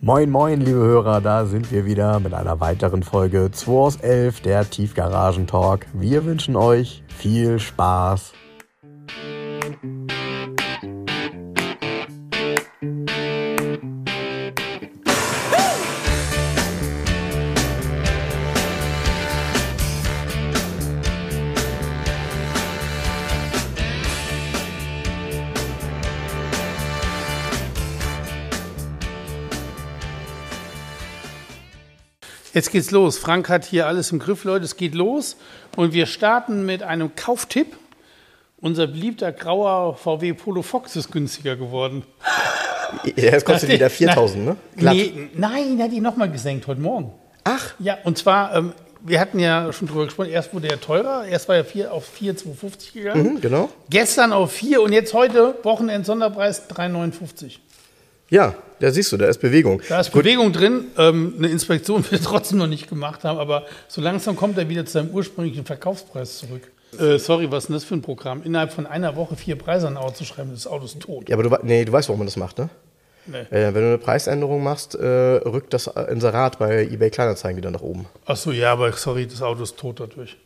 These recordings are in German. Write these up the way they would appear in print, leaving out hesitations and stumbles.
Moin moin liebe Hörer, da sind wir wieder mit einer weiteren Folge 2 aus 11, der Tiefgaragen-Talk. Wir wünschen euch viel Spaß. Jetzt geht's los. Frank hat hier alles im Griff, Leute. Es geht los und wir starten mit einem Kauftipp. Unser beliebter grauer VW Polo Fox ist günstiger geworden. Jetzt kostet wieder 4.000, ne? Nee, nein, der hat ihn nochmal gesenkt heute Morgen. Ach. Ja, und zwar, wir hatten ja schon drüber gesprochen, erst wurde er teurer. Erst war er auf 4,250 gegangen. Genau. Gestern auf 4 und jetzt heute Wochenend-Sonderpreis 3,59. Ja, da siehst du, da ist Bewegung. Da ist Bewegung drin. Eine Inspektion will er trotzdem noch nicht gemacht haben, aber so langsam kommt er wieder zu seinem ursprünglichen Verkaufspreis zurück. Sorry, was ist denn das für ein Programm? Innerhalb von einer Woche 4 Preise an ein Auto zu schreiben, das Auto ist tot. Ja, aber du weißt, warum man das macht, ne? Nee. Wenn du eine Preisänderung machst, rückt das Inserat bei eBay Kleinanzeigen wieder nach oben. Ach so, ja, aber sorry, das Auto ist tot dadurch.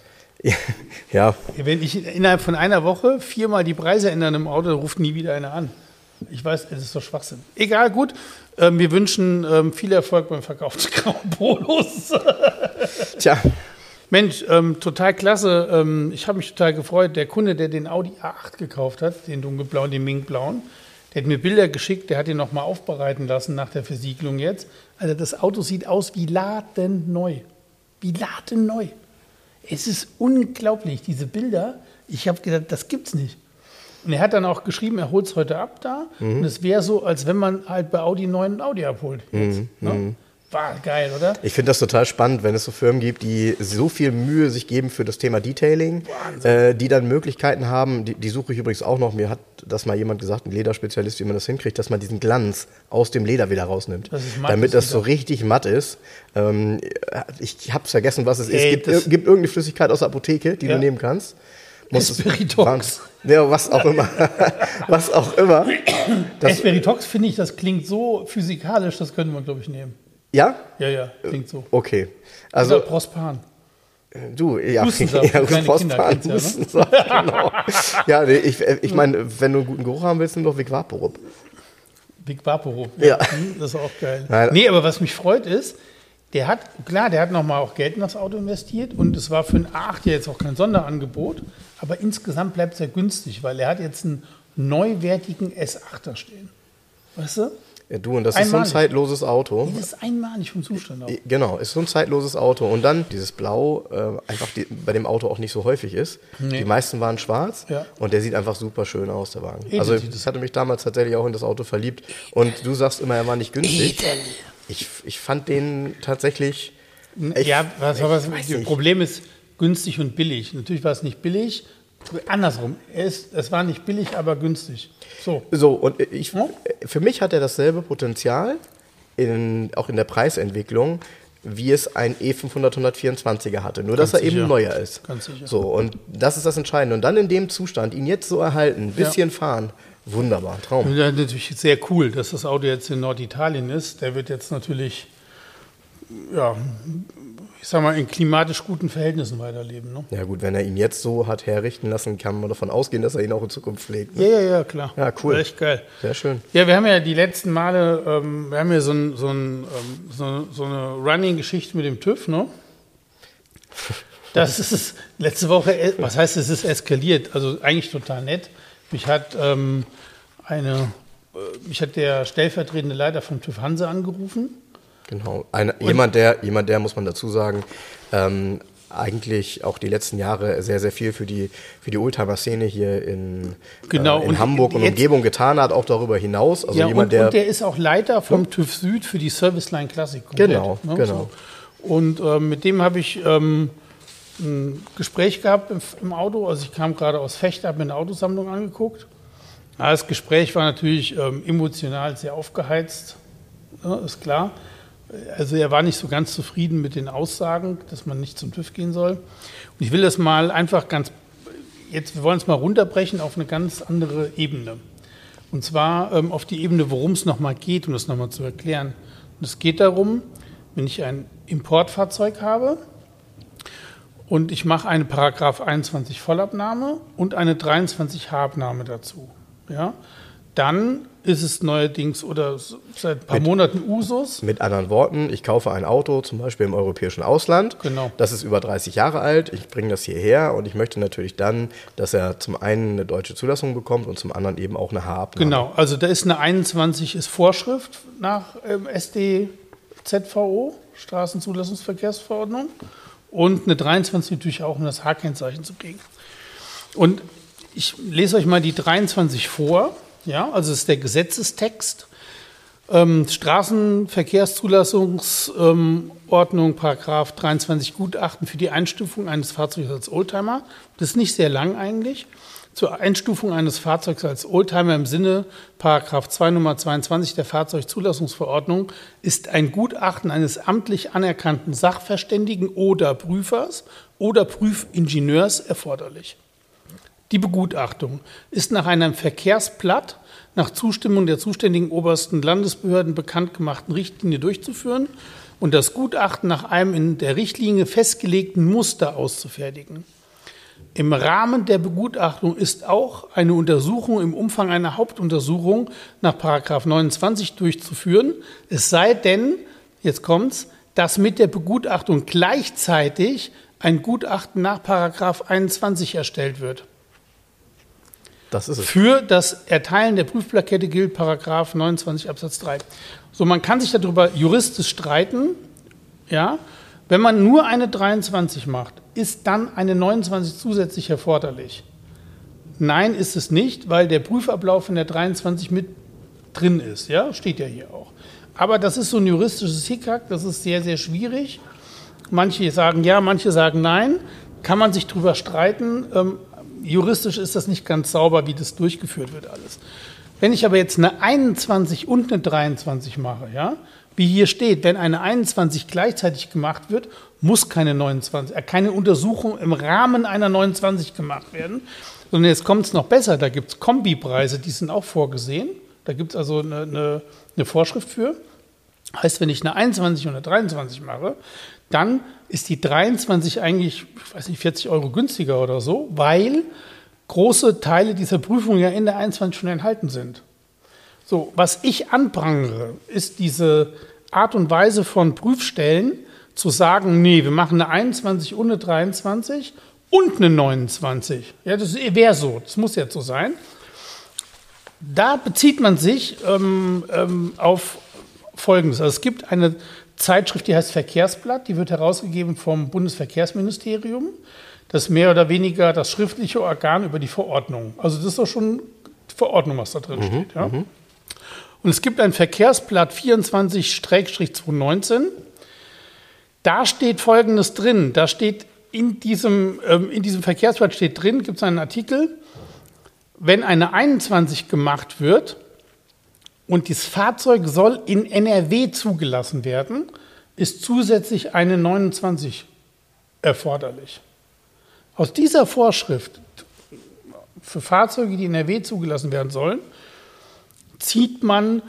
Ja. Wenn ich innerhalb von einer Woche 4-mal die Preise ändern im Auto, dann ruft nie wieder einer an. Ich weiß, es ist doch Schwachsinn. Egal, gut. Wir wünschen viel Erfolg beim Verkauf des grauen Polos. Tja. Mensch, total klasse. Ich habe mich total gefreut. Der Kunde, der den Audi A8 gekauft hat, den dunkelblauen, den minkblauen, der hat mir Bilder geschickt, der hat den nochmal aufbereiten lassen nach der Versiegelung jetzt. Also das Auto sieht aus wie ladenneu. Wie ladenneu. Es ist unglaublich, diese Bilder. Ich habe gedacht, das gibt's nicht. Und er hat dann auch geschrieben, er holt es heute ab da. Und es wäre so, als wenn man halt bei Audi einen neuen Audi abholt. Jetzt, ne? War geil, oder? Ich finde das total spannend, wenn es so Firmen gibt, die so viel Mühe sich geben für das Thema Detailing, die dann Möglichkeiten haben, die suche ich übrigens auch noch, mir hat das mal jemand gesagt, ein Lederspezialist, wie man das hinkriegt, dass man diesen Glanz aus dem Leder wieder rausnimmt, damit das so richtig matt ist. Ich habe vergessen, was es ist. Es gibt irgendeine Flüssigkeit aus der Apotheke, die du nehmen kannst. Espiritox. Ja, was auch immer. Was auch immer. Espiritox, finde ich, das klingt so physikalisch, das könnte man, glaube ich, nehmen. Ja? Ja, klingt so. Okay. Also oder Prospan. Du, ja, Hustensaft, ja, Prospan, Hustensaft, genau. Ja, ich meine, wenn du einen guten Geruch haben willst, nimm doch Vic Vaporub. Vic Vaporub, ja. Das ist auch geil. Nein. Nee, aber was mich freut ist, der hat nochmal auch Geld in das Auto investiert und es war für einen A8 ja jetzt auch kein Sonderangebot, aber insgesamt bleibt es ja günstig, weil er hat jetzt einen neuwertigen S8er stehen. Weißt du? Ja, du, und das ist so ein zeitloses Auto. Das ist einmalig vom Zustand auch. Genau, ist so ein zeitloses Auto. Und dann dieses Blau, bei dem Auto auch nicht so häufig ist. Nee. Die meisten waren schwarz und der sieht einfach super schön aus, der Wagen. Also das hatte mich damals tatsächlich auch in das Auto verliebt. Und du sagst immer, er war nicht günstig. Ich fand den tatsächlich... Das Problem ist günstig und billig. Natürlich war es nicht billig. Andersrum, es war nicht billig, aber günstig. So und für mich hat er dasselbe Potenzial, auch in der Preisentwicklung, wie es ein E500 124er hatte. Nur, dass er eben neuer ist. Ganz sicher. So, und das ist das Entscheidende. Und dann in dem Zustand, ihn jetzt so erhalten, ein bisschen fahren, wunderbar, Traum. Und das ist natürlich sehr cool, dass das Auto jetzt in Norditalien ist. Der wird jetzt natürlich, ich sag mal, in klimatisch guten Verhältnissen weiterleben. Ne? Ja gut, wenn er ihn jetzt so hat herrichten lassen, kann man davon ausgehen, dass er ihn auch in Zukunft pflegt. Ne? Ja, klar. Ja, cool. Echt geil. Sehr schön. Ja, wir haben ja die letzten Male, wir haben ja so eine Running-Geschichte mit dem TÜV, ne? Das ist letzte Woche, was heißt, es ist eskaliert, also eigentlich total nett. Mich hat der stellvertretende Leiter vom TÜV Hanse angerufen. Genau, jemand, der, muss man dazu sagen, eigentlich auch die letzten Jahre sehr, sehr viel für die Oldtimer-Szene hier in Hamburg und Umgebung getan hat, auch darüber hinaus. Also und der ist auch Leiter vom TÜV Süd für die Serviceline Classic. Genau. So. Und mit dem habe ich ein Gespräch gehabt im Auto. Also ich kam gerade aus Fechter, habe mir eine Autosammlung angeguckt. Das Gespräch war natürlich emotional sehr aufgeheizt, ist klar. Also er war nicht so ganz zufrieden mit den Aussagen, dass man nicht zum TÜV gehen soll. Und ich will das mal einfach wir wollen es mal runterbrechen auf eine ganz andere Ebene. Und zwar auf die Ebene, worum es nochmal geht, um das nochmal zu erklären. Und es geht darum, wenn ich ein Importfahrzeug habe und ich mache eine Paragraph 21 Vollabnahme und eine 23 H-Abnahme dazu, ja, dann ist es neuerdings oder seit ein paar Monaten Usus. Mit anderen Worten, ich kaufe ein Auto, zum Beispiel im europäischen Ausland. Genau. Das ist über 30 Jahre alt. Ich bringe das hierher und ich möchte natürlich dann, dass er zum einen eine deutsche Zulassung bekommt und zum anderen eben auch eine H-Abnahme. Genau, also da ist eine 21 ist Vorschrift nach StZVO, Straßenzulassungsverkehrsverordnung, und eine 23 natürlich auch, um das H-Kennzeichen zu kriegen. Und ich lese euch mal die 23 vor. Ja, also es ist der Gesetzestext, Straßenverkehrszulassungsordnung, Paragraph 23 Gutachten für die Einstufung eines Fahrzeugs als Oldtimer. Das ist nicht sehr lang eigentlich. Zur Einstufung eines Fahrzeugs als Oldtimer im Sinne Paragraph 2 Nummer 22 der Fahrzeugzulassungsverordnung ist ein Gutachten eines amtlich anerkannten Sachverständigen oder Prüfers oder Prüfingenieurs erforderlich. Die Begutachtung ist nach einem Verkehrsblatt nach Zustimmung der zuständigen obersten Landesbehörden bekannt gemachten Richtlinie durchzuführen und das Gutachten nach einem in der Richtlinie festgelegten Muster auszufertigen. Im Rahmen der Begutachtung ist auch eine Untersuchung im Umfang einer Hauptuntersuchung nach § 29 durchzuführen, es sei denn, jetzt kommt's, dass mit der Begutachtung gleichzeitig ein Gutachten nach § 21 erstellt wird. Das ist es. Für das Erteilen der Prüfplakette gilt § 29 Absatz 3. So, man kann sich darüber juristisch streiten. Ja? Wenn man nur eine 23 macht, ist dann eine 29 zusätzlich erforderlich? Nein, ist es nicht, weil der Prüfablauf in der 23 mit drin ist. Ja? Steht ja hier auch. Aber das ist so ein juristisches Hickhack, das ist sehr, sehr schwierig. Manche sagen ja, manche sagen nein. Kann man sich darüber streiten. Juristisch ist das nicht ganz sauber, wie das durchgeführt wird alles. Wenn ich aber jetzt eine 21 und eine 23 mache, ja, wie hier steht, wenn eine 21 gleichzeitig gemacht wird, muss keine Untersuchung im Rahmen einer 29 gemacht werden. Sondern jetzt kommt es noch besser, da gibt es Kombipreise, die sind auch vorgesehen. Da gibt es also eine Vorschrift für. Heißt, wenn ich eine 21 und eine 23 mache, dann ist die 23 eigentlich, ich weiß nicht, 40 € günstiger oder so, weil große Teile dieser Prüfung ja in der 21 schon enthalten sind. So, was ich anprangere, ist diese Art und Weise von Prüfstellen zu sagen, nee, wir machen eine 21 und eine 23 und eine 29. Ja, das wäre so, das muss jetzt so sein. Da bezieht man sich auf Folgendes. Also es gibt eine Zeitschrift, die heißt Verkehrsblatt, die wird herausgegeben vom Bundesverkehrsministerium. Das ist mehr oder weniger das schriftliche Organ über die Verordnung. Also das ist doch schon die Verordnung, was da drin steht. Ja? Und es gibt ein Verkehrsblatt 24/2019. Da steht Folgendes drin. Da steht in diesem Verkehrsblatt steht drin, gibt es einen Artikel, wenn eine 21 gemacht wird, und das Fahrzeug soll in NRW zugelassen werden, ist zusätzlich eine 29 erforderlich. Aus dieser Vorschrift für Fahrzeuge, die in NRW zugelassen werden sollen, zieht man,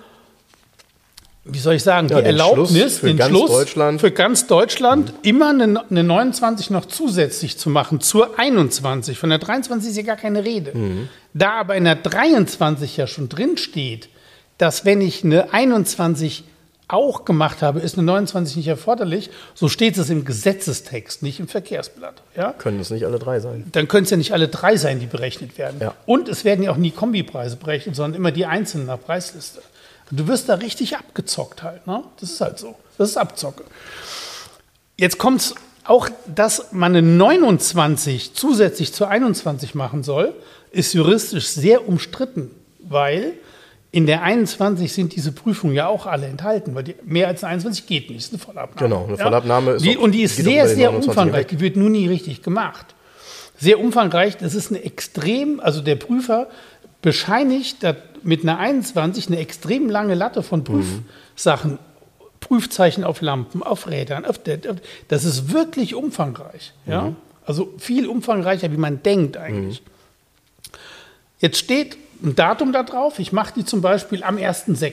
wie soll ich sagen, die Erlaubnis, für ganz Deutschland immer eine 29 noch zusätzlich zu machen zur 21. Von der 23 ist ja gar keine Rede. Da aber in der 23 ja schon drin steht, dass wenn ich eine 21 auch gemacht habe, ist eine 29 nicht erforderlich, so steht es im Gesetzestext, nicht im Verkehrsblatt. Ja? Können es nicht alle drei sein? Dann können es ja nicht alle drei sein, die berechnet werden. Ja. Und es werden ja auch nie Kombipreise berechnet, sondern immer die einzelnen nach Preisliste. Du wirst da richtig abgezockt halt. Ne? Das ist halt so. Das ist Abzocke. Jetzt kommt es auch, dass man eine 29 zusätzlich zur 21 machen soll, ist juristisch sehr umstritten, weil in der 21 sind diese Prüfungen ja auch alle enthalten, weil mehr als eine 21 geht nicht, das ist eine Vollabnahme. Genau, eine Vollabnahme ist und die ist sehr, sehr umfangreich, die wird nur nie richtig gemacht. Sehr umfangreich, das ist also der Prüfer bescheinigt mit einer 21 eine extrem lange Latte von Prüfsachen, Prüfzeichen auf Lampen, auf Rädern, das ist wirklich umfangreich. Ja? Also viel umfangreicher, wie man denkt eigentlich. Jetzt steht ein Datum da drauf. Ich mache die zum Beispiel am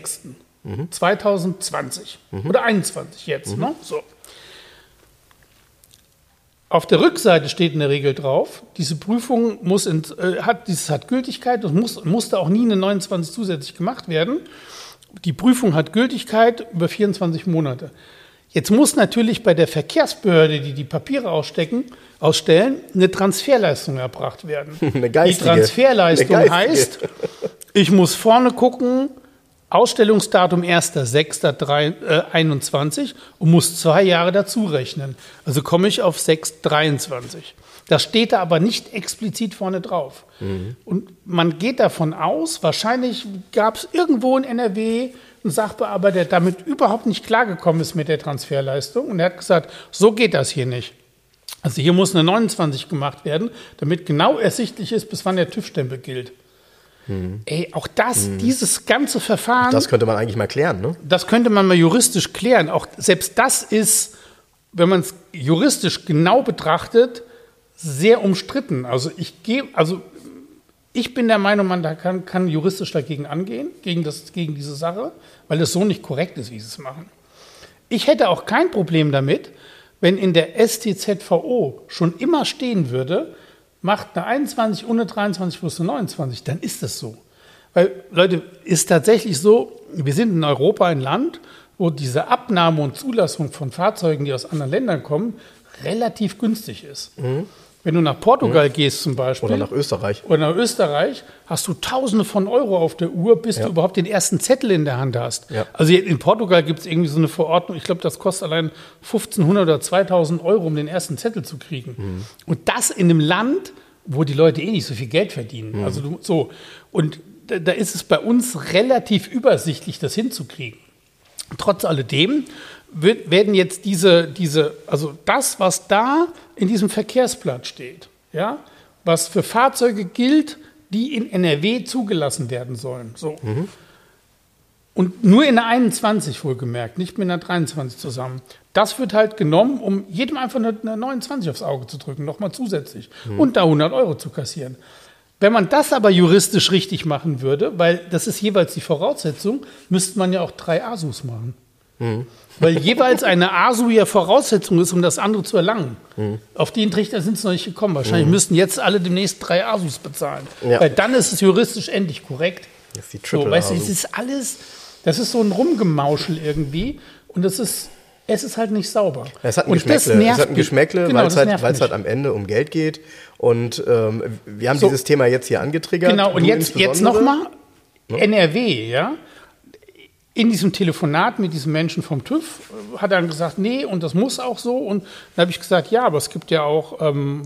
1.6.2020 oder 21 jetzt. Ne? So. Auf der Rückseite steht in der Regel drauf, diese Prüfung hat Gültigkeit und musste auch nie eine 29 zusätzlich gemacht werden. Die Prüfung hat Gültigkeit über 24 Monate. Jetzt muss natürlich bei der Verkehrsbehörde, die Papiere ausstellen, eine Transferleistung erbracht werden. Eine geistige. Die Transferleistung heißt, ich muss vorne gucken, Ausstellungsdatum 1.6.21 und muss 2 Jahre dazu rechnen. Also komme ich auf 6.23. Das steht da aber nicht explizit vorne drauf. Und man geht davon aus, wahrscheinlich gab es irgendwo in NRW einen Sachbearbeiter, der damit überhaupt nicht klargekommen ist mit der Transferleistung. Und er hat gesagt, so geht das hier nicht. Also hier muss eine 29 gemacht werden, damit genau ersichtlich ist, bis wann der TÜV-Stempel gilt. Ey, auch dieses ganze Verfahren. Das könnte man eigentlich mal klären, ne? Das könnte man mal juristisch klären. Auch selbst das ist, wenn man es juristisch genau betrachtet, sehr umstritten. Also ich bin der Meinung, man kann juristisch dagegen angehen, gegen diese Sache, weil es so nicht korrekt ist, wie sie es machen. Ich hätte auch kein Problem damit, wenn in der StZVO schon immer stehen würde, macht eine 21 und eine 23 plus eine 29, dann ist das so. Weil, Leute, ist tatsächlich so, wir sind in Europa ein Land, wo diese Abnahme und Zulassung von Fahrzeugen, die aus anderen Ländern kommen, relativ günstig ist. Wenn du nach Portugal gehst zum Beispiel. Oder nach Österreich. Hast du Tausende von Euro auf der Uhr, bis du überhaupt den ersten Zettel in der Hand hast. Ja. Also in Portugal gibt es irgendwie so eine Verordnung, ich glaube, das kostet allein 1.500 oder 2.000 Euro, um den ersten Zettel zu kriegen. Und das in einem Land, wo die Leute nicht so viel Geld verdienen. Also so. Und da ist es bei uns relativ übersichtlich, das hinzukriegen. Trotz alledem werden jetzt also das, was da in diesem Verkehrsblatt steht, ja, was für Fahrzeuge gilt, die in NRW zugelassen werden sollen. So. Und nur in der 21 wohlgemerkt, nicht mit einer 23 zusammen. Das wird halt genommen, um jedem einfach eine 29 aufs Auge zu drücken, nochmal zusätzlich. Und da 100 Euro zu kassieren. Wenn man das aber juristisch richtig machen würde, weil das ist jeweils die Voraussetzung, müsste man ja auch 3 ASUs machen. Weil jeweils eine ASU ja Voraussetzung ist, um das andere zu erlangen. Auf den Trichter sind sie noch nicht gekommen. Wahrscheinlich müssten jetzt alle demnächst 3 ASUs bezahlen. Ja. Weil dann ist es juristisch endlich korrekt. Das ist die Triple weißt du, es ist alles, das ist so ein Rumgemauschel irgendwie. Und es ist halt nicht sauber. Es hat ein Geschmäckle, weil es halt am Ende um Geld geht. Und wir haben dieses Thema jetzt hier angetriggert. Genau, und jetzt nochmal NRW, ja. In diesem Telefonat mit diesem Menschen vom TÜV hat er dann gesagt, nee, und das muss auch so. Und dann habe ich gesagt, ja, aber es gibt ja auch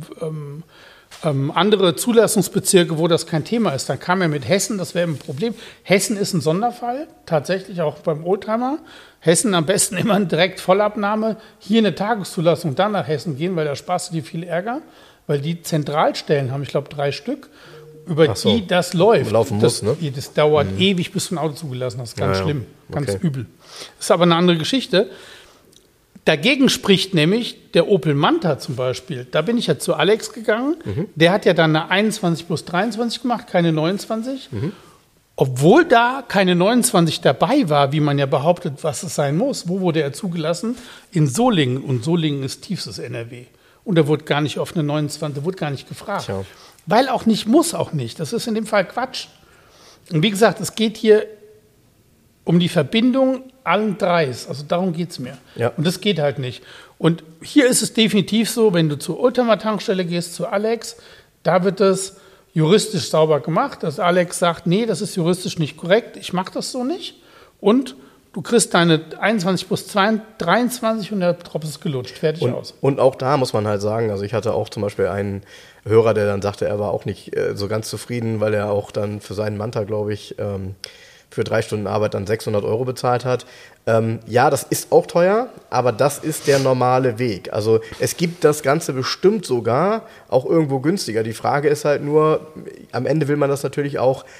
andere Zulassungsbezirke, wo das kein Thema ist. Dann kam er mit Hessen, das wäre ein Problem. Hessen ist ein Sonderfall, tatsächlich auch beim Oldtimer. Hessen am besten immer direkt Vollabnahme, hier eine Tageszulassung, dann nach Hessen gehen, weil da sparst du dir viel Ärger. Weil die Zentralstellen haben, ich glaube, 3 Stück, über die das läuft. Laufen muss, ne? Das dauert ewig, bis du ein Auto zugelassen hast. Ganz schlimm, ganz übel. Das ist aber eine andere Geschichte. Dagegen spricht nämlich der Opel Manta zum Beispiel. Da bin ich ja zu Alex gegangen. Der hat ja dann eine 21 plus 23 gemacht, keine 29. Obwohl da keine 29 dabei war, wie man ja behauptet, was es sein muss. Wo wurde er zugelassen? In Solingen. Und Solingen ist tiefstes NRW. Und da wurde gar nicht auf eine 29, da wurde gar nicht gefragt. Tja. Weil auch nicht, muss auch nicht. Das ist in dem Fall Quatsch. Und wie gesagt, es geht hier um die Verbindung allen 3. Also darum geht es mir. Ja. Und das geht halt nicht. Und hier ist es definitiv so, wenn du zur Oldtimer-Tankstelle gehst, zu Alex, da wird das juristisch sauber gemacht, dass Alex sagt, nee, das ist juristisch nicht korrekt, ich mache das so nicht. Und du kriegst deine 21 plus 23 und der Tropf ist gelutscht, fertig aus. Und auch da muss man halt sagen, also ich hatte auch zum Beispiel einen Hörer, der dann sagte, er war auch nicht so ganz zufrieden, weil er auch dann für seinen Manta, glaube ich, für 3 Stunden Arbeit dann 600 Euro bezahlt hat. Ja, das ist auch teuer, aber das ist der normale Weg. Also es gibt das Ganze bestimmt sogar auch irgendwo günstiger. Die Frage ist halt nur, am Ende will man das natürlich auch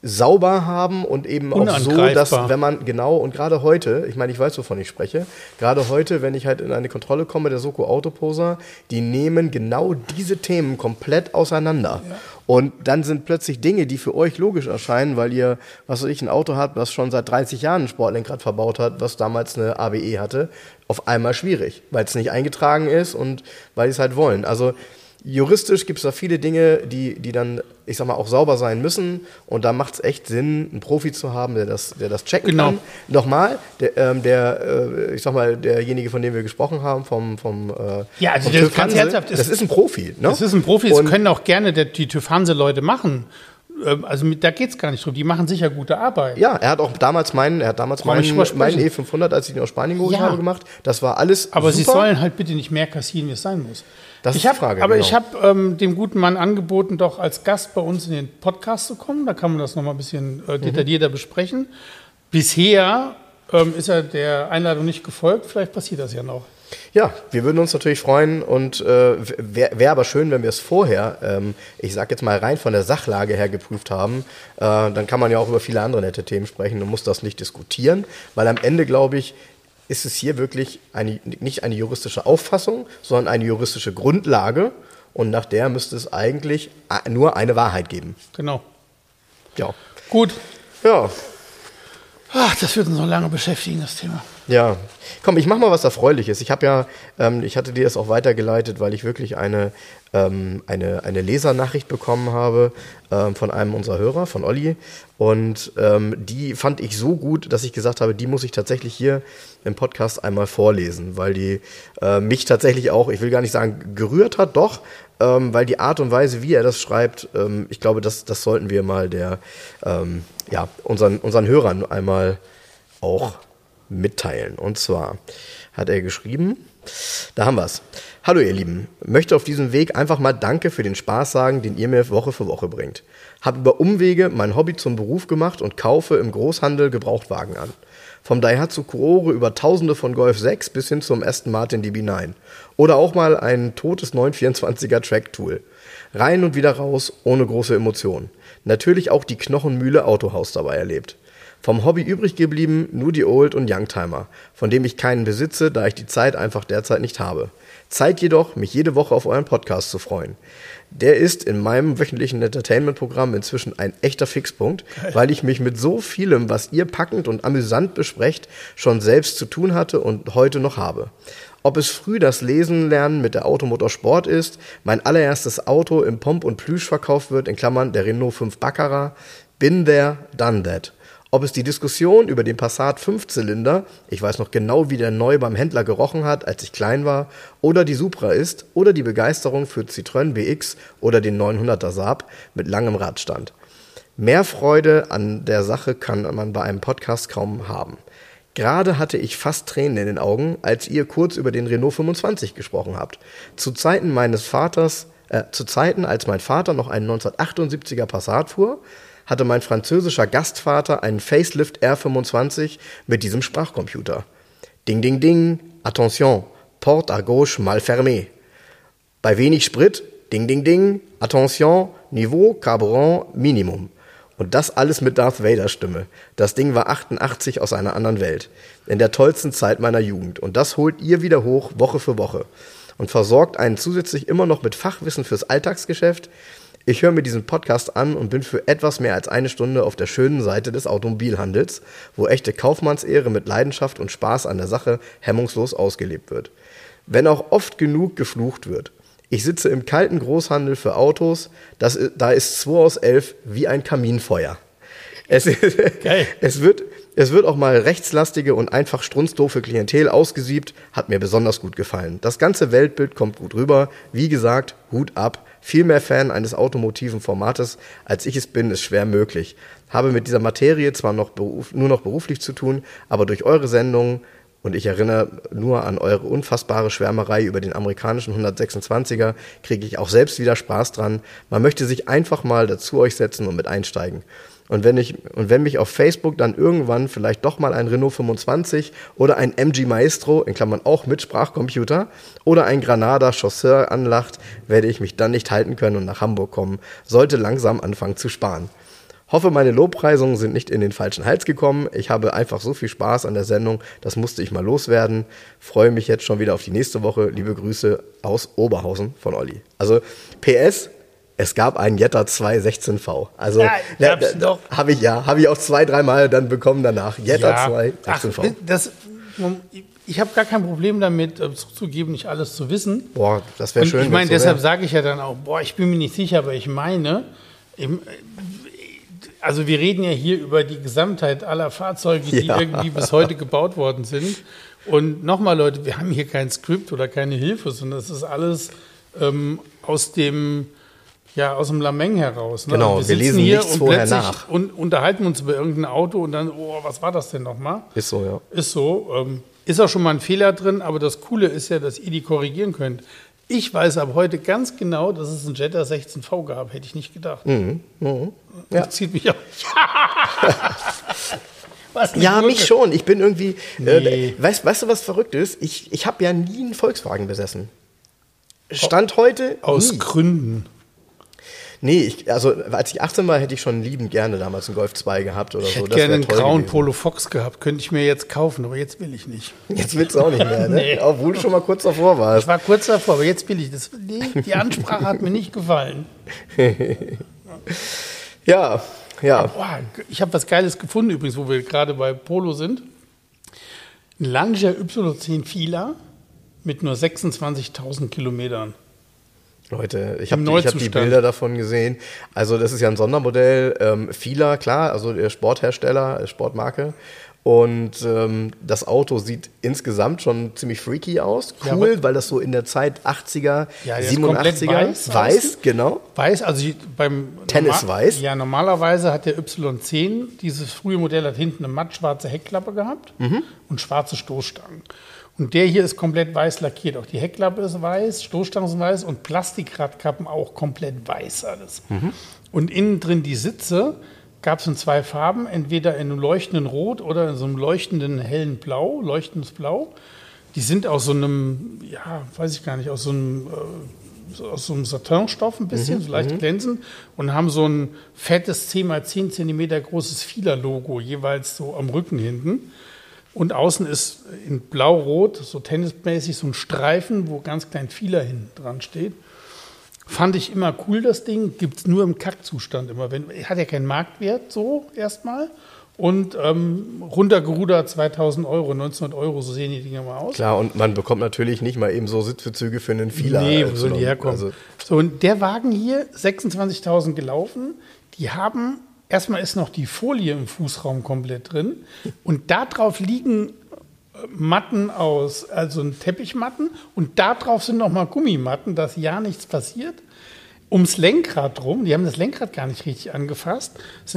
sauber haben und eben auch so, dass wenn man, genau, und gerade heute, ich meine, ich weiß, wovon ich spreche, gerade heute, wenn ich halt in eine Kontrolle komme, der Soko Autoposer, die nehmen genau diese Themen komplett auseinander. Ja. Und dann sind plötzlich Dinge, die für euch logisch erscheinen, weil ihr, was weiß ich, ein Auto habt, was schon seit 30 Jahren ein Sportlenkrad verbaut hat, was damals eine ABE hatte, auf einmal schwierig, weil es nicht eingetragen ist und weil die es halt wollen. Also juristisch gibt es da viele Dinge, die dann, ich sag mal, auch sauber sein müssen. Und da macht es echt Sinn, einen Profi zu haben, der das checken kann. Nochmal, ich sag mal, derjenige, von dem wir gesprochen haben, vom ja, also der ganz herzhaft das ist ein Profi. Ne? Das ist ein Profi, das können auch gerne die TÜV Hanse-Leute machen. Also da geht es gar nicht drum, die machen sicher gute Arbeit. Ja, er hat auch damals meinen E500, als ich ihn aus Spanien geholt habe, gemacht. Das war alles aber super. Sie sollen halt bitte nicht mehr kassieren, wie es sein muss. Das ist die Frage. Aber genau. Ich habe dem guten Mann angeboten, doch als Gast bei uns in den Podcast zu kommen. Da kann man das nochmal ein bisschen detaillierter besprechen. Bisher ist er der Einladung nicht gefolgt. Vielleicht passiert das ja noch. Ja, wir würden uns natürlich freuen und wäre aber schön, wenn wir es vorher, ich sag jetzt mal rein von der Sachlage her geprüft haben. Dann kann man ja auch über viele andere nette Themen sprechen und muss das nicht diskutieren, weil am Ende, glaube ich, ist es hier wirklich nicht eine juristische Auffassung, sondern eine juristische Grundlage und nach der müsste es eigentlich nur eine Wahrheit geben. Genau. Ja. Gut. Ja. Ach, das wird uns noch lange beschäftigen, das Thema. Ja, komm, ich mach mal was Erfreuliches. Ich hatte dir das auch weitergeleitet, weil ich wirklich eine Lesernachricht bekommen habe von einem unserer Hörer, von Olli. Und die fand ich so gut, dass ich gesagt habe, die muss ich tatsächlich hier im Podcast einmal vorlesen, weil die mich tatsächlich auch, ich will gar nicht sagen gerührt hat, doch, weil die Art und Weise, wie er das schreibt, ich glaube, das sollten wir mal unseren Hörern einmal auch mitteilen. Und zwar hat er geschrieben, da haben wir es. Hallo ihr Lieben, möchte auf diesem Weg einfach mal Danke für den Spaß sagen, den ihr mir Woche für Woche bringt. Habe über Umwege mein Hobby zum Beruf gemacht und kaufe im Großhandel Gebrauchtwagen an. Vom Daihatsu Kurore über Tausende von Golf 6 bis hin zum Aston Martin DB9. Oder auch mal ein totes 924er Track-Tool. Rein und wieder raus, ohne große Emotionen. Natürlich auch die Knochenmühle Autohaus dabei erlebt. Vom Hobby übrig geblieben nur die Old- und Youngtimer, von dem ich keinen besitze, da ich die Zeit einfach derzeit nicht habe. Zeit jedoch, mich jede Woche auf euren Podcast zu freuen. Der ist in meinem wöchentlichen Entertainment-Programm inzwischen ein echter Fixpunkt, weil ich mich mit so vielem, was ihr packend und amüsant besprecht, schon selbst zu tun hatte und heute noch habe. Ob es früh das Lesen lernen mit der Automotorsport ist, mein allererstes Auto im Pomp und Plüsch verkauft wird, in Klammern der Renault 5 Baccarat, been there, done that. Ob es die Diskussion über den Passat 5-Zylinder, ich weiß noch genau, wie der neu beim Händler gerochen hat, als ich klein war, oder die Supra ist, oder die Begeisterung für Citroën BX oder den 900er Saab mit langem Radstand. Mehr Freude an der Sache kann man bei einem Podcast kaum haben. Gerade hatte ich fast Tränen in den Augen, als ihr kurz über den Renault 25 gesprochen habt. Zu Zeiten, als mein Vater noch einen 1978er Passat fuhr, hatte mein französischer Gastvater einen Facelift R25 mit diesem Sprachcomputer. Ding, ding, ding, attention, porte à gauche mal fermée. Bei wenig Sprit, ding, ding, ding, attention, Niveau, Carburant, Minimum. Und das alles mit Darth Vader Stimme. Das Ding war 88 aus einer anderen Welt. In der tollsten Zeit meiner Jugend. Und das holt ihr wieder hoch, Woche für Woche. Und versorgt einen zusätzlich immer noch mit Fachwissen fürs Alltagsgeschäft. Ich höre mir diesen Podcast an und bin für etwas mehr als eine Stunde auf der schönen Seite des Automobilhandels, wo echte Kaufmannsehre mit Leidenschaft und Spaß an der Sache hemmungslos ausgelebt wird. Wenn auch oft genug geflucht wird. Ich sitze im kalten Großhandel für Autos, da ist 2 aus 11 wie ein Kaminfeuer. Geil. Es wird auch mal rechtslastige und einfach strunzdoofe Klientel ausgesiebt, hat mir besonders gut gefallen. Das ganze Weltbild kommt gut rüber. Wie gesagt, Hut ab. Viel mehr Fan eines automotiven Formates, als ich es bin, ist schwer möglich. Habe mit dieser Materie zwar nur noch beruflich zu tun, aber durch eure Sendungen, und ich erinnere nur an eure unfassbare Schwärmerei über den amerikanischen 126er, kriege ich auch selbst wieder Spaß dran. Man möchte sich einfach mal dazu euch setzen und mit einsteigen. Und wenn mich auf Facebook dann irgendwann vielleicht doch mal ein Renault 25 oder ein MG Maestro, in Klammern auch mit Sprachcomputer, oder ein Granada Chausseur anlacht, werde ich mich dann nicht halten können und nach Hamburg kommen, sollte langsam anfangen zu sparen. Hoffe, meine Lobpreisungen sind nicht in den falschen Hals gekommen. Ich habe einfach so viel Spaß an der Sendung, das musste ich mal loswerden. Freue mich jetzt schon wieder auf die nächste Woche. Liebe Grüße aus Oberhausen von Olli. Also PS, es gab einen Jetta 216V. Also habe ich auch 2-3 Mal dann bekommen danach. Jetta 216V. Ich habe gar kein Problem damit, zuzugeben, nicht alles zu wissen. Boah, das wäre schön. Ich meine, deshalb sage ich ja dann auch, ich bin mir nicht sicher, aber ich meine, also wir reden ja hier über die Gesamtheit aller Fahrzeuge, die irgendwie bis heute gebaut worden sind. Und nochmal, Leute, wir haben hier kein Skript oder keine Hilfe, sondern es ist alles aus dem Lameng heraus. Ne? Genau, wir lesen hier nichts vorher nach. Und unterhalten uns über irgendein Auto und dann, was war das denn nochmal? Ist so, ja. Ist so. Ist auch schon mal ein Fehler drin, aber das Coole ist ja, dass ihr die korrigieren könnt. Ich weiß ab heute ganz genau, dass es einen Jetta 16V gab. Hätte ich nicht gedacht. Ja. Das zieht mich auch. Ja, mich schon. Ich bin irgendwie. Weißt du, was verrückt ist? Ich habe ja nie einen Volkswagen besessen. Stand heute. Aus Gründen. Nee, also als ich 18 war, hätte ich schon liebend gerne damals einen Golf 2 gehabt oder so. Ich hätte gerne einen grauen Polo Fox gehabt. Könnte ich mir jetzt kaufen, aber jetzt will ich nicht. Jetzt willst du auch nicht mehr, ne? Nee. Obwohl du schon mal kurz davor warst. Ich war kurz davor, aber jetzt will ich das. Die Ansprache hat mir nicht gefallen. Ja. Boah, ich habe was Geiles gefunden übrigens, wo wir gerade bei Polo sind. Ein Lancia Y10 Fila mit nur 26.000 Kilometern. Leute, ich hab die Bilder davon gesehen. Also das ist ja ein Sondermodell. Fila, klar, also der Sporthersteller, Sportmarke. Und das Auto sieht insgesamt schon ziemlich freaky aus. Cool, weil das so in der Zeit 80er, 87er, weiß, genau. Weiß, also beim Tennis weiß. Ja, normalerweise hat der Y10, dieses frühe Modell, hat hinten eine mattschwarze Heckklappe gehabt und schwarze Stoßstangen. Und der hier ist komplett weiß lackiert. Auch die Heckklappe ist weiß, Stoßstangen sind weiß und Plastikradkappen auch komplett weiß alles. Und innen drin die Sitze gab es in 2 Farben, entweder in einem leuchtenden Rot oder in so einem leuchtenden hellen Blau, leuchtendes Blau. Die sind aus so einem, weiß ich gar nicht, aus so einem Satinstoff ein bisschen, so leicht glänzend und haben so ein fettes 10x10 cm großes Fila-Logo, jeweils so am Rücken hinten. Und außen ist in blau-rot, so tennismäßig, so ein Streifen, wo ganz klein Fila hinten dran steht. Fand ich immer cool, das Ding. Gibt es nur im Kackzustand immer. Hat ja keinen Marktwert so erstmal. Und runtergerudert 2.000 Euro, 1.900 Euro, so sehen die Dinger mal aus. Klar, und man bekommt natürlich nicht mal eben so Sitzbezüge für einen Fila. Nee, wo sollen die herkommen? Also so, und der Wagen hier, 26.000 gelaufen, die haben... Erstmal ist noch die Folie im Fußraum komplett drin und da drauf liegen Matten also Teppichmatten und da drauf sind nochmal Gummimatten, dass ja nichts passiert. Ums Lenkrad rum, die haben das Lenkrad gar nicht richtig angefasst,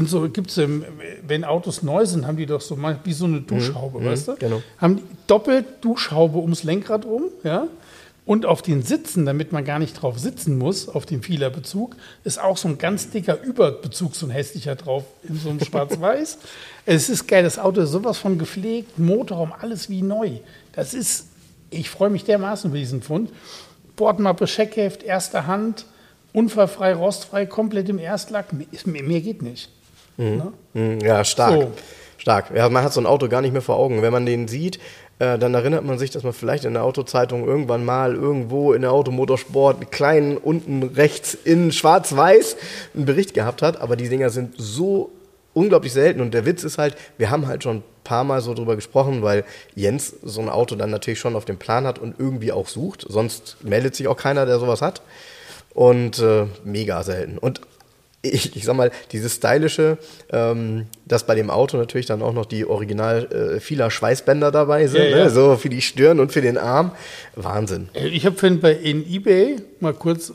wenn Autos neu sind, haben die doch so wie so eine Duschhaube, weißt du? Genau. Haben doppelt Duschhaube ums Lenkrad rum, ja? Und auf den Sitzen, damit man gar nicht drauf sitzen muss, auf dem Fila-Bezug, ist auch so ein ganz dicker Überbezug, so ein hässlicher drauf, in so einem Schwarz-Weiß. Es ist geil, das Auto ist sowas von gepflegt, Motorraum, alles wie neu. Ich freue mich dermaßen über diesen Fund. Bordmappe, Scheckheft, erster Hand, unfallfrei, rostfrei, komplett im Erstlack. Mehr geht nicht. Ne? Ja, stark. So. Stark. Ja, man hat so ein Auto gar nicht mehr vor Augen. Wenn man den sieht, dann erinnert man sich, dass man vielleicht in der Autozeitung irgendwann mal irgendwo in der Automotorsport mit kleinen unten rechts in schwarz-weiß einen Bericht gehabt hat. Aber die Dinger sind so unglaublich selten. Und der Witz ist halt, wir haben halt schon ein paar Mal so drüber gesprochen, weil Jens so ein Auto dann natürlich schon auf dem Plan hat und irgendwie auch sucht. Sonst meldet sich auch keiner, der sowas hat. Und mega selten. Und ich sag mal, dieses Stylische, dass bei dem Auto natürlich dann auch noch die original Fila Schweißbänder dabei sind, ja. Ne? So für die Stirn und für den Arm. Wahnsinn. Ich habe vorhin in eBay mal kurz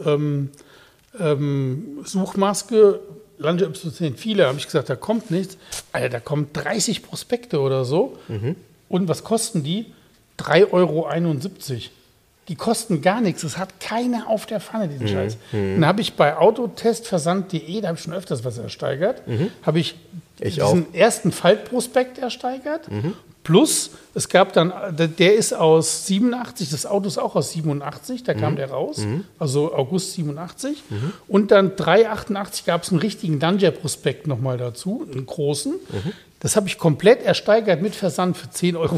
Suchmaske, Lancia Y10 Fila, habe ich gesagt, da kommt nichts. Alter, da kommen 30 Prospekte oder so. Und was kosten die? 3,71 Euro. Die kosten gar nichts. Das hat keiner auf der Pfanne, diesen Scheiß. Dann habe ich bei autotestversand.de, da habe ich schon öfters was ersteigert, habe ich diesen ersten Faltprospekt ersteigert, Plus, es gab dann, der ist aus 87, das Auto ist auch aus 87, da kam der raus, also August 87. Und dann 388 gab es einen richtigen Lancia-Prospekt nochmal dazu, einen großen. Das habe ich komplett ersteigert mit Versand für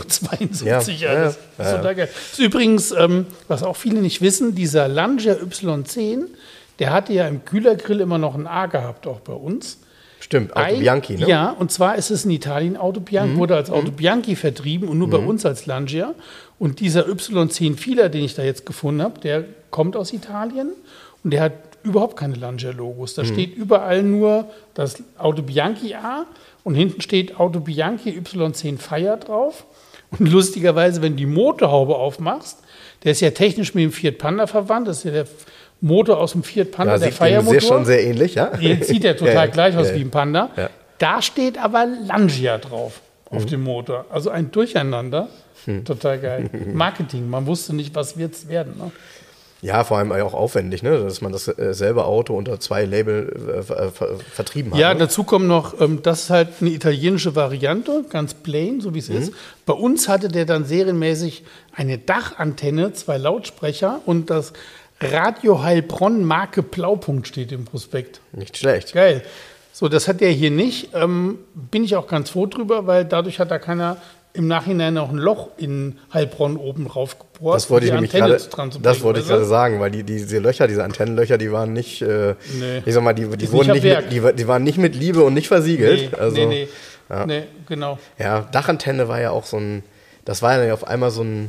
10,72 €. Das ist total geil. Das ist übrigens, was auch viele nicht wissen, dieser Lancia Y10, der hatte ja im Kühlergrill immer noch ein A gehabt, auch bei uns. Stimmt, Auto Bianchi, ne? Ja, und zwar ist es in Italien Auto Bianchi, wurde als Auto Bianchi vertrieben und nur bei uns als Lancia. Und dieser Y10 Fieler, den ich da jetzt gefunden habe, der kommt aus Italien und der hat überhaupt keine Lancia-Logos. Da steht überall nur das Auto Bianchi A und hinten steht Auto Bianchi Y10 Fire drauf. Und lustigerweise, wenn du die Motorhaube aufmachst, der ist ja technisch mit dem Fiat Panda verwandt, das ist ja der Motor aus dem Fiat Panda, der Fire-Motor. Sieht schon sehr ähnlich, ja? Jetzt sieht er total gleich aus wie ein Panda. Ja. Da steht aber Lancia drauf auf dem Motor. Also ein Durcheinander. Total geil. Marketing, man wusste nicht, was wird es werden. Ne? Ja, vor allem auch aufwendig, ne? Dass man das selbe Auto unter 2 Label vertrieben hat. Ja, ne? dazu kommt noch, das ist halt eine italienische Variante, ganz plain, so wie es ist. Bei uns hatte der dann serienmäßig eine Dachantenne, 2 Lautsprecher und das Radio Heilbronn Marke Blaupunkt steht im Prospekt. Nicht schlecht. Geil. So, das hat der hier nicht. Bin ich auch ganz froh drüber, weil dadurch hat da keiner im Nachhinein auch ein Loch in Heilbronn oben drauf gebohrt. Das wollte ich nämlich gerade sagen, weil diese Löcher, diese Antennenlöcher, die waren nicht, ich sag mal, die waren nicht mit Liebe und nicht versiegelt. Nee, genau. Ja, Dachantenne war ja auch das war ja auf einmal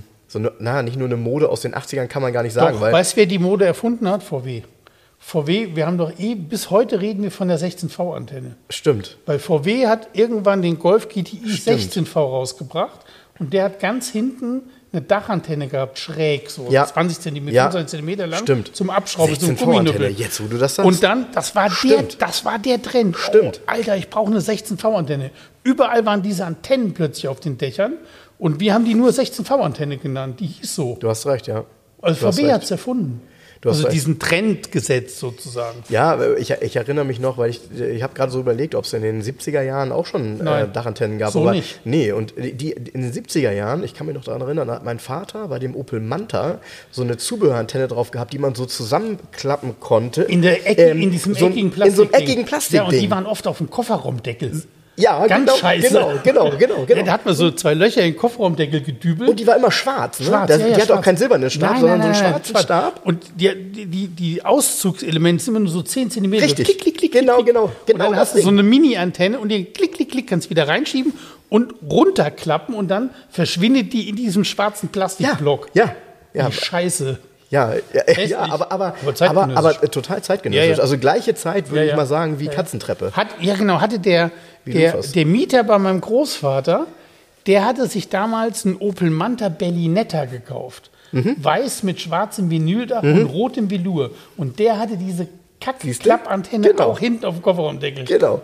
nicht nur eine Mode aus den 80ern, kann man gar nicht sagen. Doch, weißt du, wer die Mode erfunden hat? VW. VW, wir haben doch bis heute reden wir von der 16V-Antenne. Stimmt. Weil VW hat irgendwann den Golf GTI 16V rausgebracht und der hat ganz hinten eine Dachantenne gehabt, schräg, so 20 cm, 25 cm lang. Stimmt. Zum Abschrauben, so ein Gumminubbel. Jetzt, wo du das sagst. Und dann, das war der Trend. Stimmt. Oh, Alter, ich brauche eine 16V-Antenne. Überall waren diese Antennen plötzlich auf den Dächern und wir haben die nur 16V-Antenne genannt. Die hieß so. Du hast recht, ja. Also VW hat es erfunden. Also diesen Trend gesetzt sozusagen. Ja, ich erinnere mich noch, weil ich habe gerade so überlegt, ob es in den 70er Jahren auch schon Dachantennen gab. So aber nicht. Nee, und in den 70er Jahren, ich kann mich noch daran erinnern, hat mein Vater bei dem Opel Manta so eine Zubehörantenne drauf gehabt, die man so zusammenklappen konnte. In diesem eckigen Plastik. In so einem eckigen Plastik. Ja, und die waren oft auf dem Kofferraumdeckel. Ja, ganz scheiße. Genau. Ja, da hat man so 2 Löcher in den Kofferraumdeckel gedübelt. Und die war immer schwarz. Ne? Schwarz, die hat auch keinen silbernen Stab, sondern so einen schwarzen Stab. Und die Auszugselemente sind immer nur so 10 cm. Richtig. So klick, genau. Und dann hast du so eine Mini-Antenne und den klick, kannst wieder reinschieben und runterklappen und dann verschwindet die in diesem schwarzen Plastikblock. Ja. Die Scheiße. Ja, aber total zeitgenössisch. Also gleiche Zeit, würde ich mal sagen, wie Katzentreppe. Hatte der Mieter bei meinem Großvater, der hatte sich damals einen Opel Manta Berlinetta gekauft. Weiß mit schwarzem Vinyldach und rotem Velour. Und der hatte diese Klappantenne auch hinten auf dem Kofferraumdeckel. Genau.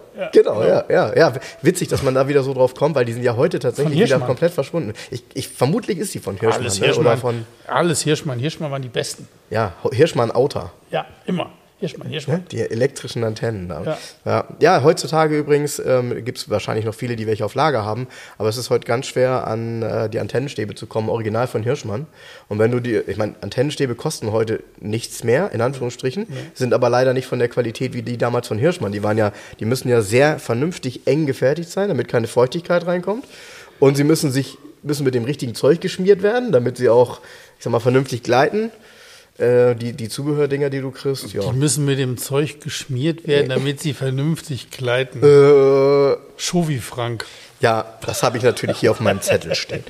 Ja. Witzig, dass man da wieder so drauf kommt, weil die sind ja heute tatsächlich wieder komplett verschwunden. Vermutlich ist die von Hirschmann. Alles Hirschmann. Hirschmann waren die Besten. Ja, Hirschmann Auta. Ja, immer. Hirschmann. Die elektrischen Antennen. Ja, heutzutage übrigens gibt es wahrscheinlich noch viele, die welche auf Lager haben, aber es ist heute ganz schwer, an die Antennenstäbe zu kommen, original von Hirschmann. Und wenn du Antennenstäbe kosten heute nichts mehr, in Anführungsstrichen, sind aber leider nicht von der Qualität wie die damals von Hirschmann. Die müssen ja sehr vernünftig eng gefertigt sein, damit keine Feuchtigkeit reinkommt. Und sie müssen mit dem richtigen Zeug geschmiert werden, damit sie auch, vernünftig gleiten. Die Zubehördinger, die du kriegst, ja. Die müssen mit dem Zeug geschmiert werden, damit sie vernünftig gleiten. Schovi Frank. Ja, das habe ich natürlich hier auf meinem Zettel stehen.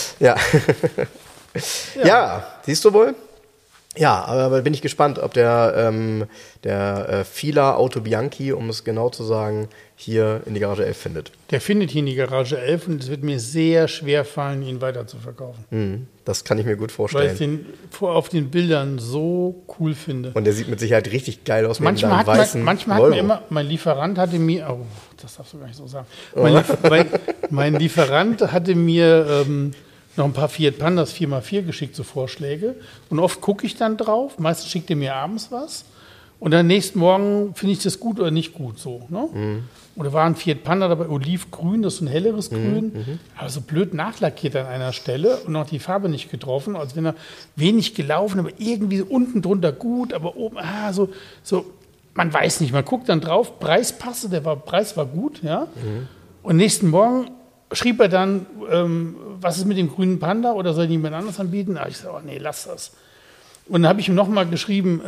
Ja, siehst du wohl? Ja, aber bin ich gespannt, ob der Fila Auto Bianchi, um es genau zu sagen, hier in die Garage 11 findet. Der findet hier in die Garage 11 und es wird mir sehr schwer fallen, ihn weiter zu verkaufen. Das kann ich mir gut vorstellen. Weil ich den auf den Bildern so cool finde. Und der sieht mit Sicherheit richtig geil aus. Manchmal hat mir immer, mein Lieferant hatte mir, das darfst du gar nicht so sagen. Mein Lieferant hatte mir noch ein paar Fiat Pandas 4x4 geschickt, so Vorschläge. Und oft gucke ich dann drauf. Meistens schickt er mir abends was. Und dann nächsten Morgen finde ich das gut oder nicht gut so. Ne? Oder war ein Fiat Panda dabei, olivgrün, das ist ein helleres Grün, aber so blöd nachlackiert an einer Stelle und noch die Farbe nicht getroffen, als wenn er wenig gelaufen, aber irgendwie unten drunter gut, aber oben, so, man weiß nicht, man guckt dann drauf, Preis passte, Preis war gut, ja. Und nächsten Morgen schrieb er dann, was ist mit dem grünen Panda oder soll ich jemand anderes anbieten? Ich sage, nee, lass das. Und dann habe ich ihm nochmal geschrieben,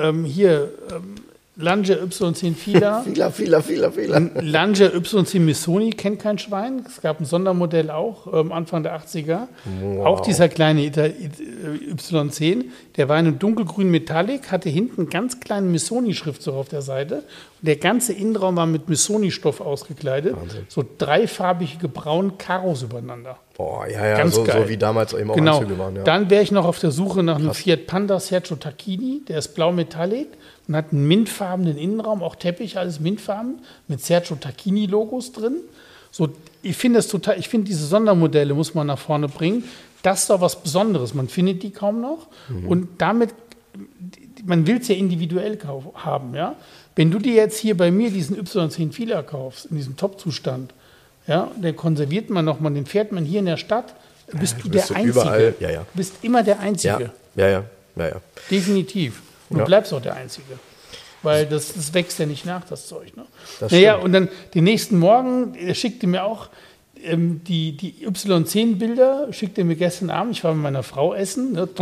Lancia Y10 Fila. Fila. Lancia Y10 Missoni kennt kein Schwein. Es gab ein Sondermodell auch, Anfang der 80er. Wow. Auch dieser kleine Y10, der war in einem dunkelgrünen Metallic, hatte hinten ganz kleinen Missoni-Schriftzug auf der Seite. Und der ganze Innenraum war mit Missoni-Stoff ausgekleidet. Wahnsinn. So dreifarbige braun Karos übereinander. Boah, ja, ganz so, geil. So wie damals eben auch genau. Anzüge waren. Ja. Dann wäre ich noch auf der Suche nach einem Fiat Panda Sergio Tacchini, der ist blau Metallic und hat einen mintfarbenen Innenraum, auch Teppich, alles mintfarben, mit Sergio Tacchini-Logos drin. So, ich finde diese Sondermodelle muss man nach vorne bringen. Das ist doch was Besonderes. Man findet die kaum noch. Und damit, man will es ja individuell haben. Ja? Wenn du dir jetzt hier bei mir diesen Y10 Fila kaufst, in diesem Top-Zustand, ja, den konserviert man nochmal, den fährt man hier in der Stadt, bist du der Einzige. Überall. Ja. Du bist immer der Einzige. Ja. Definitiv. Und du bleibst auch der Einzige. Weil das wächst ja nicht nach, das Zeug. Ne? Und dann den nächsten Morgen schickte mir auch die Y10-Bilder, schickte mir gestern Abend, ich war mit meiner Frau essen, ne,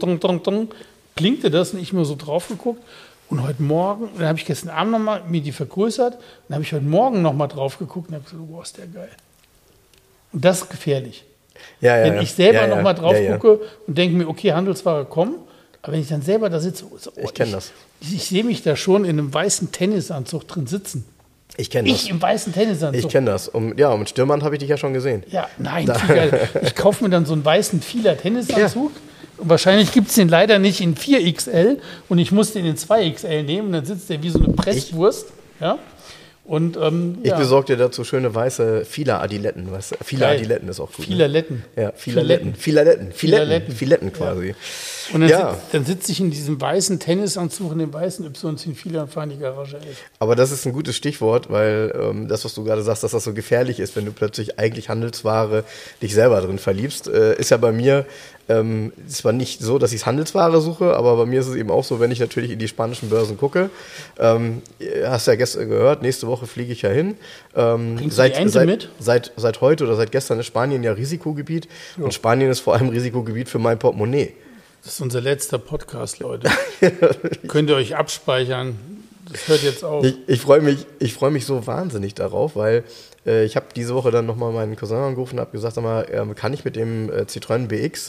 klingte das und ich mir so drauf geguckt. Und heute Morgen, dann habe ich gestern Abend nochmal mir die vergrößert, dann habe ich heute Morgen nochmal drauf geguckt und habe gesagt, wow, ist der geil. Und das ist gefährlich. Wenn ich selber nochmal drauf gucke und denke mir, okay, Handelsware, komm, aber wenn ich dann selber da sitze, ich kenne das. Ich sehe mich da schon in einem weißen Tennisanzug drin sitzen. Ich kenne das. Ich im weißen Tennisanzug. Ich kenne das. Mit Stürmern habe ich dich ja schon gesehen. Ja, nein, ich kaufe mir dann so einen weißen Fila Tennisanzug. Ja. Und wahrscheinlich gibt es den leider nicht in 4XL und ich muss den in 2XL nehmen. Und dann sitzt der wie so eine Presswurst. Ja. Und, ich besorge dir dazu schöne weiße Fila-Adiletten. Fila-Adiletten ist auch gut. Filaletten. Ne? Ja, Filetten quasi. Ja. Und dann sitze ich in diesem weißen Tennisanzug, in dem weißen Y10 Fila und fahre in die Garage 11. Aber das ist ein gutes Stichwort, weil das, was du gerade sagst, dass das so gefährlich ist, wenn du plötzlich eigentlich Handelsware dich selber drin verliebst, ist ja bei mir zwar nicht so, dass ich Handelsware suche, aber bei mir ist es eben auch so, wenn ich natürlich in die spanischen Börsen gucke. Hast ja gestern gehört, nächste Woche fliege ich ja hin. Bringst du die Ente mit? Seit heute oder seit gestern ist Spanien ja Risikogebiet. Ja. Und Spanien ist vor allem Risikogebiet für mein Portemonnaie. Das ist unser letzter Podcast, Leute. Könnt ihr euch abspeichern. Das hört jetzt auf. Ich freu mich so wahnsinnig darauf, weil ich habe diese Woche dann nochmal meinen Cousin angerufen und habe gesagt, kann ich mit dem Citroën BX,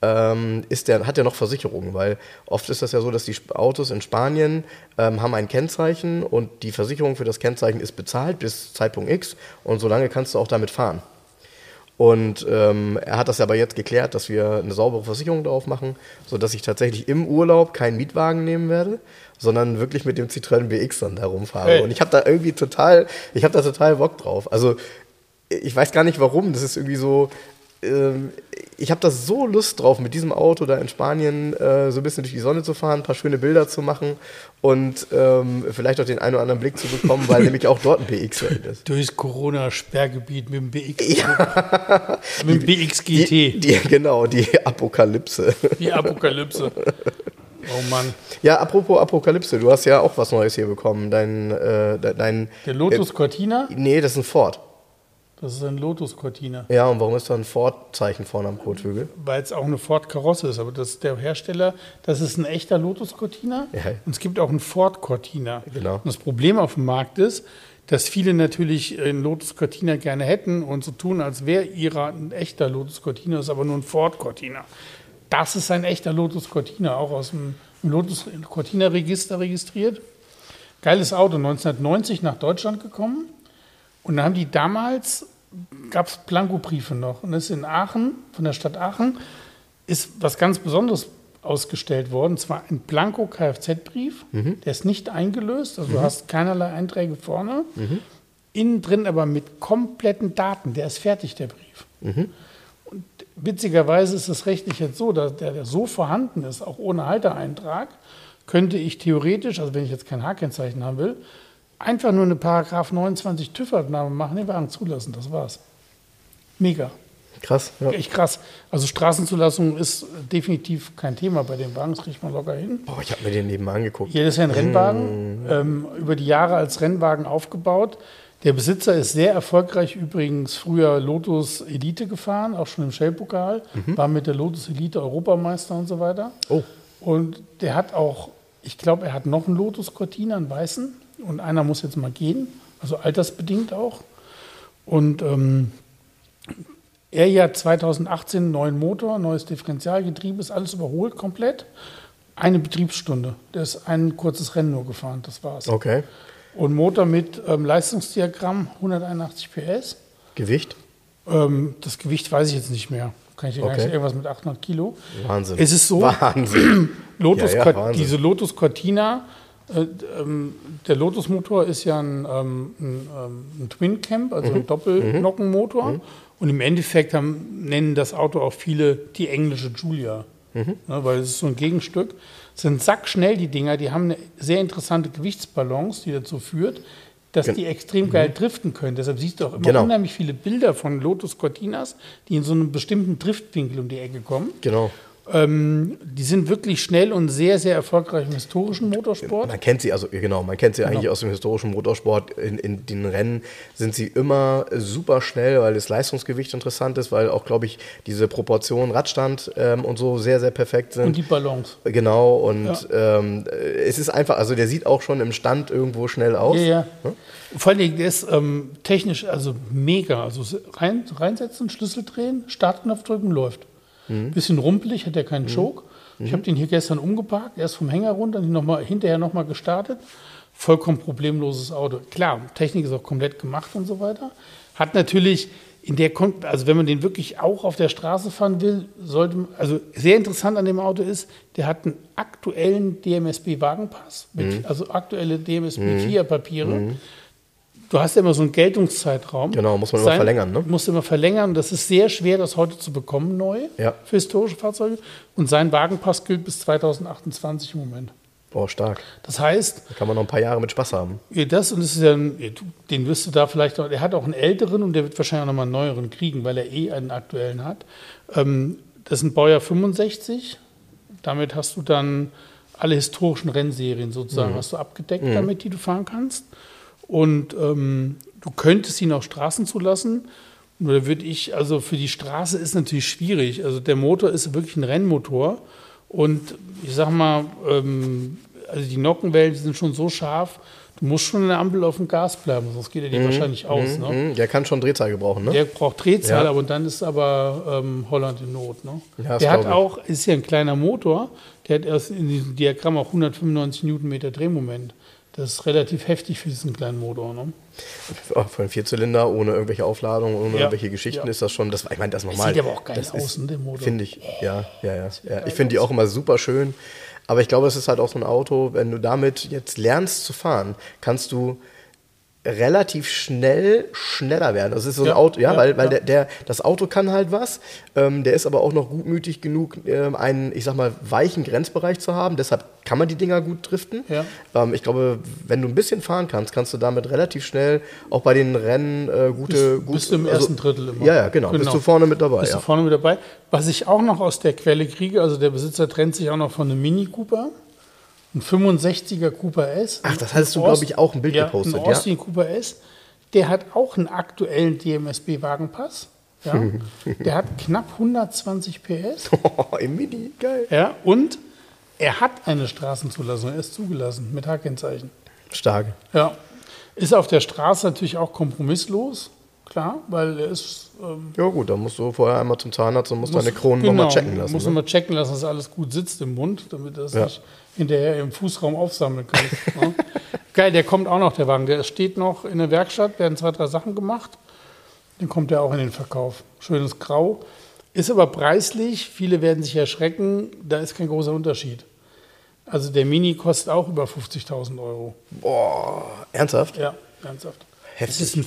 hat der noch Versicherungen? Weil oft ist das ja so, dass die Autos in Spanien haben ein Kennzeichen und die Versicherung für das Kennzeichen ist bezahlt bis Zeitpunkt X und solange kannst du auch damit fahren. Und er hat das aber jetzt geklärt, dass wir eine saubere Versicherung darauf machen, sodass ich tatsächlich im Urlaub keinen Mietwagen nehmen werde, sondern wirklich mit dem Citroën BX dann da rumfahre. Hey. Und ich habe da irgendwie total Bock drauf. Also ich weiß gar nicht warum, das ist irgendwie so, ich habe da so Lust drauf, mit diesem Auto da in Spanien so ein bisschen durch die Sonne zu fahren, ein paar schöne Bilder zu machen und vielleicht auch den einen oder anderen Blick zu bekommen, weil nämlich auch dort ein BX ist. Durchs Corona-Sperrgebiet mit dem BX. Ja. Mit dem BX GT. Die Apokalypse. Die Apokalypse. Oh Mann. Ja, apropos Apokalypse, du hast ja auch was Neues hier bekommen. Der Lotus Cortina? Nee, das ist ein Ford. Das ist ein Lotus Cortina. Ja, und warum ist da ein Ford-Zeichen vorne am Kotflügel? Weil es auch eine Ford-Karosse ist, aber das ist der Hersteller, das ist ein echter Lotus Cortina. Ja. Und es gibt auch einen Ford Cortina. Genau. Und das Problem auf dem Markt ist, dass viele natürlich einen Lotus Cortina gerne hätten und so tun, als wäre ihrer ein echter Lotus Cortina, ist aber nur ein Ford Cortina. Das ist ein echter Lotus Cortina, auch aus dem Lotus Cortina Register registriert. Geiles Auto, 1990 nach Deutschland gekommen. Und dann haben die damals, gab es Blankobriefe noch. Und das ist in Aachen, von der Stadt Aachen, ist was ganz Besonderes ausgestellt worden. Und zwar ein Blanko-Kfz-Brief. Der ist nicht eingelöst, also du hast keinerlei Einträge vorne. Innen drin aber mit kompletten Daten. Der ist fertig, der Brief. Und witzigerweise ist es rechtlich jetzt so, dass der so vorhanden ist, auch ohne Haltereintrag, könnte ich theoretisch, also wenn ich jetzt kein H-Kennzeichen haben will, einfach nur eine Paragraph 29 TÜV-Abnahme machen, den Wagen zulassen. Das war's. Mega. Krass. Ja. Echt krass. Also Straßenzulassung ist definitiv kein Thema bei den Wagen, das kriegt man locker hin. Boah, ich habe mir den nebenbei angeguckt. Hier ist ja ein Rennwagen, über die Jahre als Rennwagen aufgebaut. Der Besitzer ist sehr erfolgreich, übrigens früher Lotus Elite gefahren, auch schon im Shell-Pokal, war mit der Lotus Elite Europameister und so weiter. Oh. Und der hat auch, ich glaube, er hat noch einen Lotus Cortina, einen weißen, und einer muss jetzt mal gehen, also altersbedingt auch. Und er hat 2018 einen neuen Motor, neues Differentialgetriebe, ist alles überholt komplett. Eine Betriebsstunde. Der ist ein kurzes Rennen nur gefahren, das war's. Okay. Und Motor mit Leistungsdiagramm 181 PS. Gewicht? Das Gewicht weiß ich jetzt nicht mehr. Kann ich dir gar nicht sagen, irgendwas mit 800 Kilo. Wahnsinn. Es ist so, Wahnsinn. Wahnsinn. Diese Lotus Cortina, der Lotus-Motor ist ja ein Twin Camp, also ein Doppelnockenmotor. Und im Endeffekt nennen das Auto auch viele die englische Giulia. Weil es ist so ein Gegenstück. Es sind sackschnell, die Dinger. Die haben eine sehr interessante Gewichtsbalance, die dazu führt, dass die extrem geil driften können. Deshalb siehst du auch immer unheimlich viele Bilder von Lotus Cortinas, die in so einem bestimmten Driftwinkel um die Ecke kommen. Genau. Die sind wirklich schnell und sehr, sehr erfolgreich im historischen Motorsport. Man kennt sie eigentlich aus dem historischen Motorsport. In den Rennen sind sie immer super schnell, weil das Leistungsgewicht interessant ist, weil auch, glaube ich, diese Proportionen Radstand und so sehr, sehr perfekt sind. Und die Balance. Genau, und es ist einfach, also der sieht auch schon im Stand irgendwo schnell aus. Ja. Vor allem, der ist technisch also mega. Also reinsetzen, Schlüssel drehen, Startknopf drücken, läuft. Bisschen rumpelig, hat er keinen Choke. Ich habe den hier gestern umgeparkt, erst vom Hänger runter, hinterher nochmal gestartet. Vollkommen problemloses Auto. Klar, Technik ist auch komplett gemacht und so weiter. Hat natürlich also wenn man den wirklich auch auf der Straße fahren will, also sehr interessant an dem Auto ist, der hat einen aktuellen DMSB-Wagenpass, also aktuelle DMSB-4-Papiere. Du hast ja immer so einen Geltungszeitraum. Genau, muss man immer verlängern, ne? Musst immer verlängern. Das ist sehr schwer, das heute zu bekommen, neu, für historische Fahrzeuge. Und sein Wagenpass gilt bis 2028 im Moment. Boah, stark. Das heißt... Da kann man noch ein paar Jahre mit Spaß haben. Das ist ja, den wirst du da vielleicht noch... Er hat auch einen älteren und der wird wahrscheinlich auch noch mal einen neueren kriegen, weil er einen aktuellen hat. Das ist ein Baujahr 65. Damit hast du dann alle historischen Rennserien sozusagen hast du abgedeckt damit, die du fahren kannst. Und du könntest ihn auf Straßen zulassen. Oder würde ich, also für die Straße ist natürlich schwierig. Also der Motor ist wirklich ein Rennmotor. Und ich sag mal, also die Nockenwellen, die sind schon so scharf, du musst schon in der Ampel auf dem Gas bleiben, sonst geht er dir wahrscheinlich aus. Ne? Der kann schon Drehzahl gebrauchen, ne? Der braucht Drehzahl, aber dann ist aber Holland in Not. Ne? Ja, der hat auch, ist ja ein kleiner Motor, der hat erst in diesem Diagramm auch 195 Newtonmeter Drehmoment. Das ist relativ heftig für diesen kleinen Motor. Ne? Für einen Vierzylinder, ohne irgendwelche Aufladungen, ohne irgendwelche Geschichten ist das schon, ich meine, das ist normal. Sieht aber auch geil aus, der Motor. Finde ich, ja. Ich finde die auch immer super schön. Aber ich glaube, es ist halt auch so ein Auto, wenn du damit jetzt lernst zu fahren, kannst du relativ schneller werden. Das ist so ein Auto, weil das Auto kann halt was. Der ist aber auch noch gutmütig genug, einen, ich sag mal, weichen Grenzbereich zu haben. Deshalb kann man die Dinger gut driften. Ja. Ich glaube, wenn du ein bisschen fahren kannst, kannst du damit relativ schnell auch bei den Rennen bist du im ersten Drittel immer. Ja, genau. Bist du vorne mit dabei. Bist du vorne mit dabei. Was ich auch noch aus der Quelle kriege, also der Besitzer trennt sich auch noch von einem Mini Cooper. Ein 65er Cooper S. Ach, das hast du, glaube ich, auch ein Bild gepostet. Ein Austin Cooper S. Der hat auch einen aktuellen DMSB-Wagenpass. Ja. Der hat knapp 120 PS. Im Mini, geil. Ja, und er hat eine Straßenzulassung. Er ist zugelassen mit H-Kennzeichen. Stark. Ja. Ist auf der Straße natürlich auch kompromisslos. Klar, weil er ist... ja gut, dann musst du vorher einmal zum Zahnarzt und musst deine Kronen nochmal checken lassen. Musst du mal checken lassen, dass alles gut sitzt im Mund, damit du das nicht hinterher im Fußraum aufsammeln kannst. Ja. Geil, der kommt auch noch, der Wagen. Der steht noch in der Werkstatt, werden 2, 3 Sachen gemacht. Dann kommt der auch in den Verkauf. Schönes Grau. Ist aber preislich, viele werden sich erschrecken, da ist kein großer Unterschied. Also der Mini kostet auch über 50.000 €. Boah, ernsthaft? Ja, ernsthaft. Heftig. Es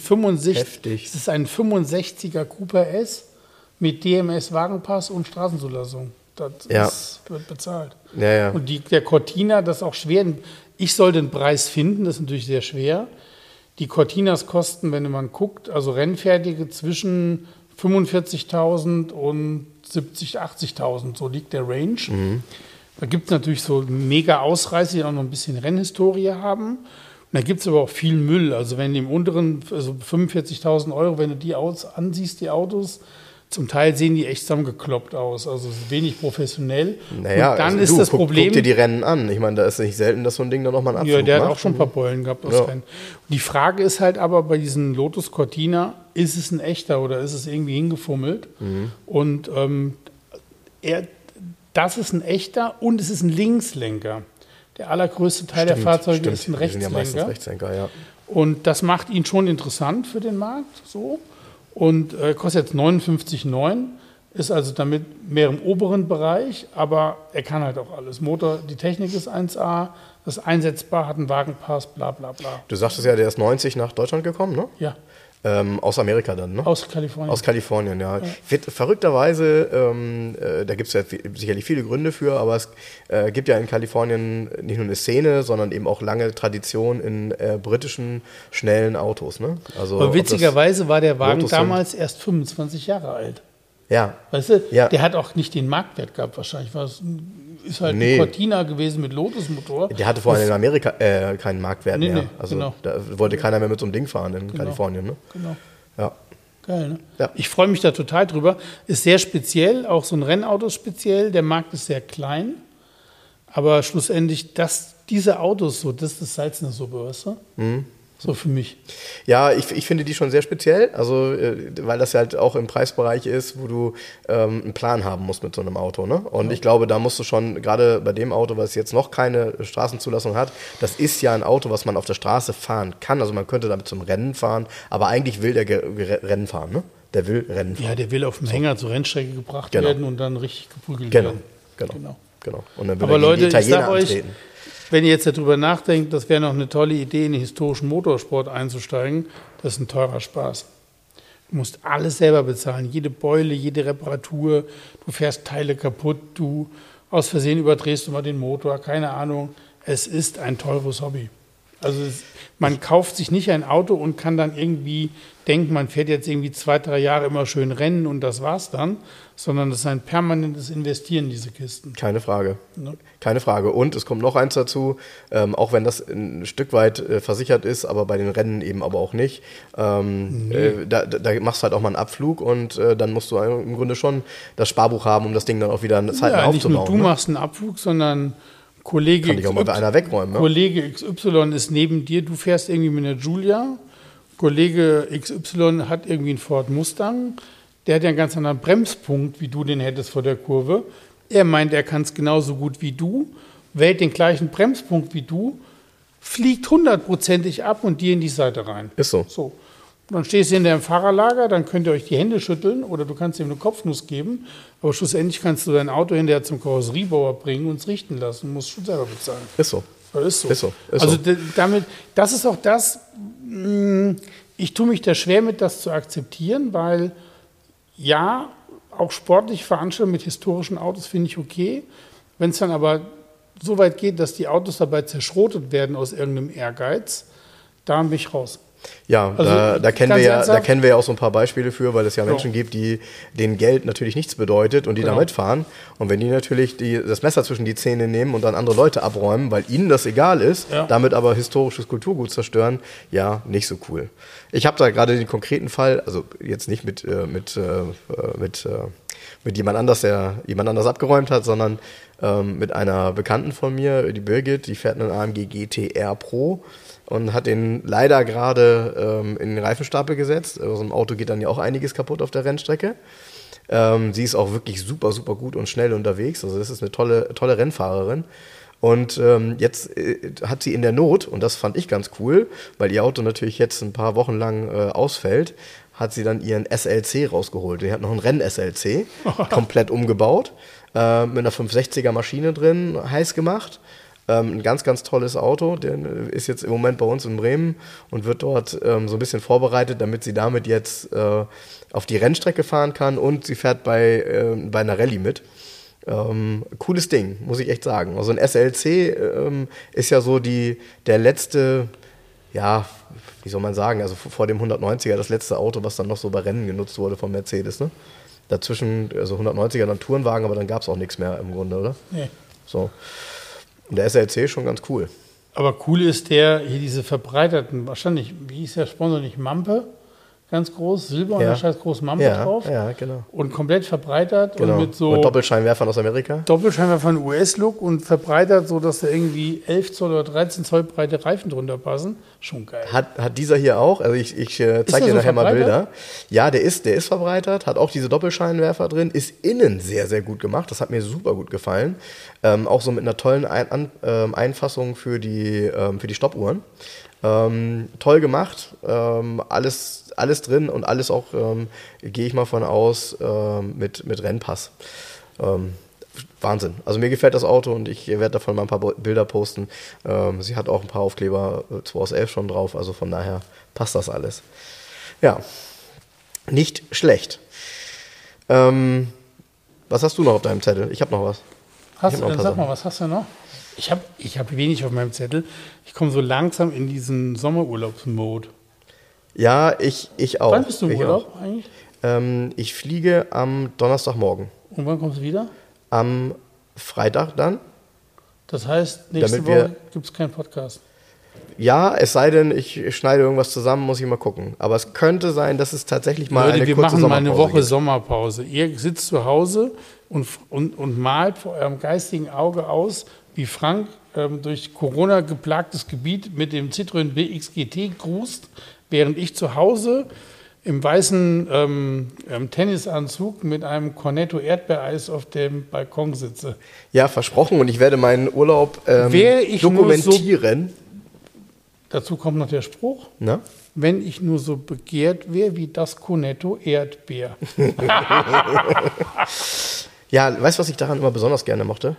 ist ein 65er Cooper S mit DMS Wagenpass und Straßenzulassung. wird bezahlt. Ja, ja. Und der Cortina, das ist auch schwer. Ich soll den Preis finden, das ist natürlich sehr schwer. Die Cortinas kosten, wenn man guckt, also rennfertige zwischen 45.000 und 70.000, 80.000, so liegt der Range. Da gibt es natürlich so mega Ausreißer, die auch noch ein bisschen Rennhistorie haben. Und da gibt es aber auch viel Müll. Also wenn im unteren, also 45.000 €, wenn du die ansiehst, die Autos, zum Teil sehen die echt zusammengekloppt aus, also wenig professionell. Naja, und dann also ist das Problem. Guck dir die Rennen an. Ich meine, da ist nicht selten, dass so ein Ding dann nochmal einen Abflug Ja, der macht. hat auch schon ein paar Beulen gehabt aus Rennen. Und die Frage ist halt aber bei diesem Lotus Cortina, ist es ein echter oder ist es irgendwie hingefummelt? Und das ist ein echter und es ist ein Linkslenker. Der allergrößte Teil der Fahrzeuge ist ein Die sind ja meistens Rechtslenker. Rechtslenker, ja. Und das macht ihn schon interessant für den Markt, so. Und kostet jetzt 59,9, ist also damit mehr im oberen Bereich, aber er kann halt auch alles. Motor, die Technik ist 1A, das ist einsetzbar, hat einen Wagenpass, bla bla bla. Du sagtest ja, der ist 90 nach Deutschland gekommen, ne? Ja, Aus Amerika dann, ne? aus Kalifornien. Aus Kalifornien, ja. Verrückterweise, da gibt es ja sicherlich viele Gründe für, aber es gibt ja in Kalifornien nicht nur eine Szene, sondern eben auch lange Tradition in britischen schnellen Autos, ne? Also, Aber witzigerweise war der Wagen Lotus damals erst 25 Jahre alt. ja, Weißt du, Ja. der hat auch nicht den Marktwert gehabt wahrscheinlich. Ist halt Nee. ein Cortina gewesen mit Lotus-Motor. der hatte vor allem in Amerika keinen Marktwert Nee, mehr. nee, Also genau. da wollte keiner mehr mit so einem Ding fahren in Kalifornien, ne? Genau. Ja. Geil, ne? Ja. Ich freue mich da total drüber. Ist sehr speziell, auch so ein Rennauto ist speziell. Der Markt ist sehr klein. Aber schlussendlich, diese Autos so, das ist das Salz in der Suppe, weißt du? So für mich. Ja, ich finde die schon sehr speziell, also weil das halt auch im Preisbereich ist, wo du einen Plan haben musst mit so einem Auto, ne? Und ich glaube, da musst du schon, gerade bei dem Auto, was jetzt noch keine Straßenzulassung hat, das ist ja ein Auto, was man auf der Straße fahren kann, also man könnte damit zum Rennen fahren, aber eigentlich will der Rennen fahren, ne? Der will Rennen fahren. Ja, der will auf dem Hänger zur Rennstrecke gebracht Genau. werden und dann richtig geprügelt Genau, werden. genau. Und dann will Aber er gegen Leute, die ich Italiener sag euch, antreten. wenn ihr jetzt darüber nachdenkt, das wäre noch eine tolle Idee, in den historischen Motorsport einzusteigen, das ist ein teurer Spaß. Du musst alles selber bezahlen, jede Beule, jede Reparatur, du fährst Teile kaputt, du aus Versehen überdrehst du mal den Motor, keine Ahnung. Es ist ein teures Hobby. Also man kauft sich nicht ein Auto und kann dann irgendwie denken, man fährt jetzt irgendwie 2, 3 Jahre immer schön Rennen und das war's dann, sondern das ist ein permanentes Investieren in diese Kisten. Keine Frage. Ne? Keine Frage. Und es kommt noch eins dazu, auch wenn das ein Stück weit versichert ist, aber bei den Rennen eben aber auch nicht. Da machst du halt auch mal einen Abflug und dann musst du im Grunde schon das Sparbuch haben, um das Ding dann auch wieder eine Zeit Ja, nicht aufzubauen. nur du machst einen Abflug, sondern Kollege Kann dich auch mal bei einer wegräumen. Ne? Kollege XY ist neben dir, du fährst irgendwie mit einer Giulia, Kollege XY hat irgendwie einen Ford Mustang, der hat ja einen ganz anderen Bremspunkt, wie du den hättest vor der Kurve. Er meint, er kann es genauso gut wie du, wählt den gleichen Bremspunkt wie du, fliegt 100%ig ab und dir in die Seite rein. Ist so. So. Und dann stehst du in deinem Fahrerlager, dann könnt ihr euch die Hände schütteln oder du kannst ihm eine Kopfnuss geben, aber schlussendlich kannst du dein Auto hinterher zum Karosseriebauer bringen und es richten lassen. Du musst schon selber bezahlen. Ist so. Das ist so. Ist so. Ist also so. damit, das ist auch das, ich tue mich da schwer mit, das zu akzeptieren, weil ja, auch sportliche Veranstaltungen mit historischen Autos finde ich okay. Wenn es dann aber so weit geht, dass die Autos dabei zerschrotet werden aus irgendeinem Ehrgeiz, da bin ich raus. Ja, Also, da kennen ganz wir ja auch so ein paar Beispiele für, weil es ja Menschen gibt, denen Geld natürlich nichts bedeutet und die Genau. da mitfahren. Und wenn die natürlich das Messer zwischen die Zähne nehmen und dann andere Leute abräumen, weil ihnen das egal ist, Ja. damit aber historisches Kulturgut zerstören, ja, nicht so cool. Ich habe da gerade den konkreten Fall, also jetzt nicht mit jemand anders, der jemand anders abgeräumt hat, sondern mit einer Bekannten von mir, die Birgit, die fährt einen AMG GT-R Pro und hat den leider gerade in den Reifenstapel gesetzt. Aus dem Auto geht dann ja auch einiges kaputt auf der Rennstrecke. Sie ist auch wirklich super, super gut und schnell unterwegs. Also das ist eine tolle Rennfahrerin. Und jetzt hat sie in der Not, und das fand ich ganz cool, weil ihr Auto natürlich jetzt ein paar Wochen lang ausfällt, hat sie dann ihren SLC rausgeholt. Die hat noch einen Renn-SLC, komplett umgebaut, mit einer 560er Maschine drin, heiß gemacht. Ein ganz, ganz tolles Auto, der ist jetzt im Moment bei uns in Bremen und wird dort so ein bisschen vorbereitet, damit sie damit jetzt auf die Rennstrecke fahren kann und sie fährt bei einer Rallye mit. Cooles Ding, muss ich echt sagen. Also ein SLC ist ja so der letzte, ja, wie soll man sagen, also vor dem 190er das letzte Auto, was dann noch so bei Rennen genutzt wurde von Mercedes, ne? Dazwischen, also 190er dann Tourenwagen, aber dann gab es auch nichts mehr im Grunde, oder? Nee. So. Und der SLC ist schon ganz cool. Aber cool ist hier diese verbreiterten, wahrscheinlich, wie hieß der Sponsor nicht, Mampe? Ganz groß, Silber und da scheiß groß Mampe drauf. Ja, genau. Und komplett verbreitert Genau. und mit so und Doppelscheinwerfern aus Amerika. Doppelscheinwerfern US-Look und verbreitert, so dass da irgendwie 11 Zoll oder 13 Zoll breite Reifen drunter passen. Schon geil. Hat dieser hier auch, also ich zeige dir so nachher mal verbreitert? Bilder. Ja, der ist verbreitert, hat auch diese Doppelscheinwerfer drin, ist innen sehr, sehr gut gemacht. Das hat mir super gut gefallen. Auch so mit einer tollen Einfassung für die Stoppuhren. Toll gemacht, alles drin und alles auch, gehe ich mal von aus, mit Rennpass. Wahnsinn. Also mir gefällt das Auto und ich werde davon mal ein paar Bilder posten. Sie hat auch ein paar Aufkleber 2 aus 11 schon drauf, also von daher passt das alles. Ja, nicht schlecht. Was hast du noch auf deinem Zettel? Ich habe noch was. Sag mal, was hast du noch? Ich hab wenig auf meinem Zettel. Ich komme so langsam in diesen Sommerurlaubsmode. Ja, ich auch. Wann bist du im Urlaub eigentlich? Ich fliege am Donnerstagmorgen. Und wann kommst du wieder? Am Freitag dann. Das heißt, nächste Damit wir- Woche gibt es keinen Podcast. Ja, es sei denn, ich schneide irgendwas zusammen, muss ich mal gucken. Aber es könnte sein, dass es tatsächlich mal Leute, eine wir kurze machen mal eine Sommerpause Woche gibt. Sommerpause. Ihr sitzt zu Hause und malt vor eurem geistigen Auge aus, wie Frank durch Corona geplagtes Gebiet mit dem Citroën BX GT cruist, während ich zu Hause im weißen Tennisanzug mit einem Cornetto Erdbeereis auf dem Balkon sitze. Ja, versprochen. Und ich werde meinen Urlaub Wäre ich dokumentieren. Dazu kommt noch der Spruch, Na? wenn ich nur so begehrt wäre wie das Cornetto Erdbeer. Ja, weißt du, was ich daran immer besonders gerne mochte?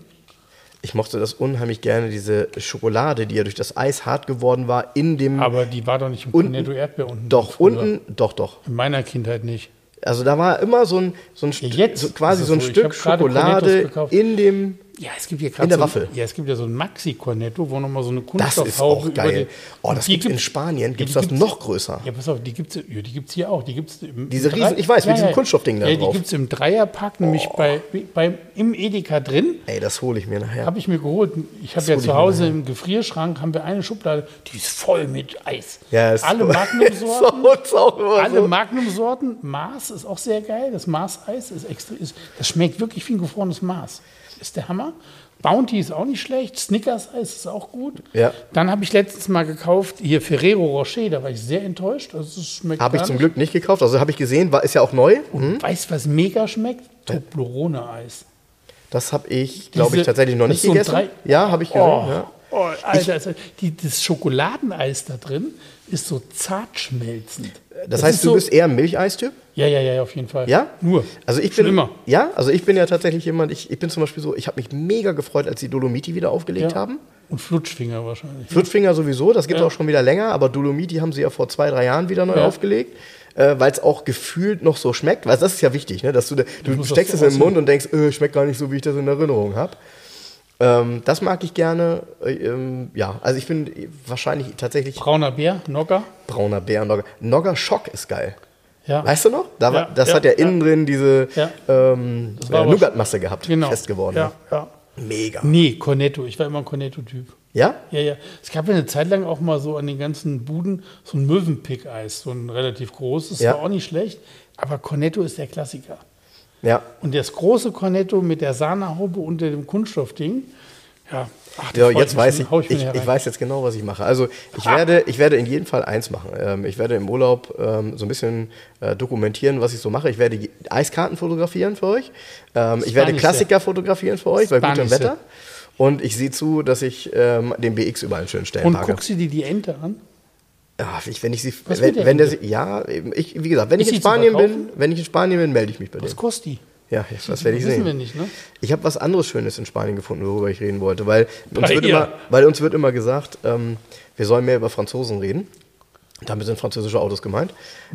Ich mochte das unheimlich gerne, diese Schokolade, die ja durch das Eis hart geworden war, in dem... Aber die war doch nicht im Unten- Cornetto Erdbeer unten. Doch, früher. unten, doch. In meiner Kindheit nicht. Also da war immer so ein jetzt so quasi ist so ein es so. Ich Stück hab gerade Schokolade Cornettos gekauft. in dem... Ja, es gibt ja In gerade der so, Waffel. Ja, es gibt ja so ein Maxi-Cornetto, wo nochmal so eine Das ist Kunststoffhaube auch geil. über Das die gibt in Spanien, gibt es das gibt's- noch größer. Ja, pass auf, die gibt es hier auch. Die gibt's Diese Riesen, ich weiß, mit diesem Kunststoffding da ja, drauf. die gibt es im Dreierpack, nämlich im Edeka drin. Ey, das hole ich mir nachher. Habe ich mir geholt. Ich habe Das ja hol ich zu mir Hause nachher. im Gefrierschrank haben wir eine Schublade, die ist voll mit Eis. Ja, ist Alle so- Magnum-Sorten. So, ist auch immer Alle so. Magnum-Sorten. Mars ist auch sehr geil. Das Mars-Eis das schmeckt wirklich wie ein gefrorenes Mars. Ist der Hammer. Bounty ist auch nicht schlecht. Snickers-Eis ist auch gut. Ja. Dann habe ich letztens mal gekauft, hier Ferrero Rocher, da war ich sehr enttäuscht. Also es schmeckt Habe ich gar zum nicht. Glück nicht gekauft. Also habe ich gesehen, ist ja auch neu. Weißt du, was mega schmeckt? Toblerone-Eis. Das habe ich, glaube ich, Diese- tatsächlich noch das nicht ist so ein gegessen. Ja, habe ich gesehen. Oh, Ja. oh, Alter, das Schokoladeneis da drin ist so zart schmelzend. Das heißt, ist du so, bist eher ein Milcheistyp? Ja, auf jeden Fall. Ja? Nur. Also ich Schon bin immer. Ja, also ich bin ja tatsächlich jemand, ich bin zum Beispiel so, ich habe mich mega gefreut, als die Dolomiti wieder aufgelegt haben. Und Flutschfinger wahrscheinlich. Flutschfinger sowieso, das gibt es Ja. auch schon wieder länger, aber Dolomiti haben sie ja vor 2-3 Jahren wieder neu Ja. aufgelegt, weil es auch gefühlt noch so schmeckt, weil das ist ja wichtig, ne? Dass du muss steckst das es so in den Mund und denkst, schmeckt gar nicht so, wie ich das in Erinnerung habe. Das mag ich gerne. Ja, also ich finde wahrscheinlich tatsächlich Brauner Bär, Nogger. brauner Bär. Nogger Schock ist geil. Ja. Weißt du noch? Ja, Das ja, hat ja ja. innen drin diese Ja. Das war aber- Nougatmasse gehabt, Genau. fest geworden. Ja. Mega. Nee, Cornetto. Ich war immer ein Cornetto-Typ. Ja? Ja. Es gab ja eine Zeit lang auch mal so an den ganzen Buden so ein Möwenpick-Eis, so ein relativ großes. Ja. War auch nicht schlecht. Aber Cornetto ist der Klassiker. Ja. Und das große Cornetto mit der Sahnehaube unter dem Kunststoffding, ja. Ach, da Ja, freu jetzt mich weiß schon. ich, Hau mir ich herein. weiß jetzt genau, was ich mache. Also ich werde in jedem Fall eins machen. Ich werde im Urlaub so ein bisschen dokumentieren, was ich so mache. Ich werde Eiskarten fotografieren für euch. Ich werde Spanise. Klassiker fotografieren für euch bei gutem Spanise. Wetter. Und ich sehe zu, dass ich den BX überall schön stellen Und packe. guckst du dir die Ente an? Ja, wenn ich sie, Was wenn, mit der wenn der, Ente? ja, wie gesagt, wenn Ist ich in sie zu Spanien verkaufen? bin, melde ich mich bei Was dem. kostet die? Ja, das werde ich Wissen sehen. wir nicht, ne? Ich habe was anderes Schönes in Spanien gefunden, worüber ich reden wollte, weil Bei ihr? uns wird immer gesagt, wir sollen mehr über Franzosen reden. Damit sind französische Autos gemeint.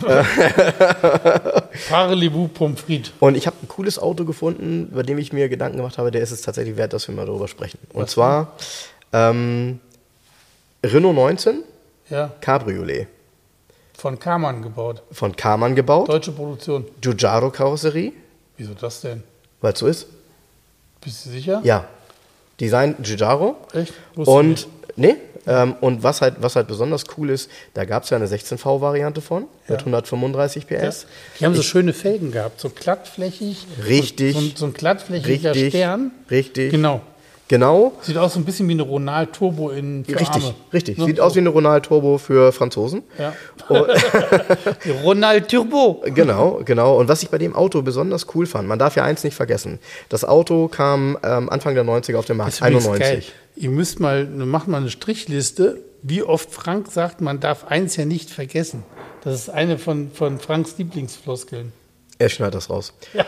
Parlez-vous Pommes frites. Und ich habe ein cooles Auto gefunden, bei dem ich mir Gedanken gemacht habe, der ist es tatsächlich wert, dass wir mal darüber sprechen. Und zwar Renault 19 Cabriolet. Von Karmann gebaut. Von Karmann gebaut. Deutsche Produktion. Giugiaro-Karosserie. Wieso das denn? Weil es so ist. Bist du sicher? Ja. Design Giugiaro. Echt? Und und was halt besonders cool ist, da gab es ja eine 16V-Variante von, mit 135 PS. Die haben so schöne Felgen gehabt, so glattflächig. Richtig. So ein glattflächiger Stern. Richtig. Genau. Sieht aus so ein bisschen wie eine Ronald Turbo für Arme. Richtig. Sieht aus wie eine Ronald Turbo für Franzosen. Ja. Ronald Turbo. Genau. Und was ich bei dem Auto besonders cool fand, man darf ja eins nicht vergessen. Das Auto kam Anfang der 90er auf den Markt, 91. Geil. Ihr macht mal eine Strichliste, wie oft Frank sagt, man darf eins ja nicht vergessen. Das ist eine von Franks Lieblingsfloskeln. Er schneidet das raus. Ja.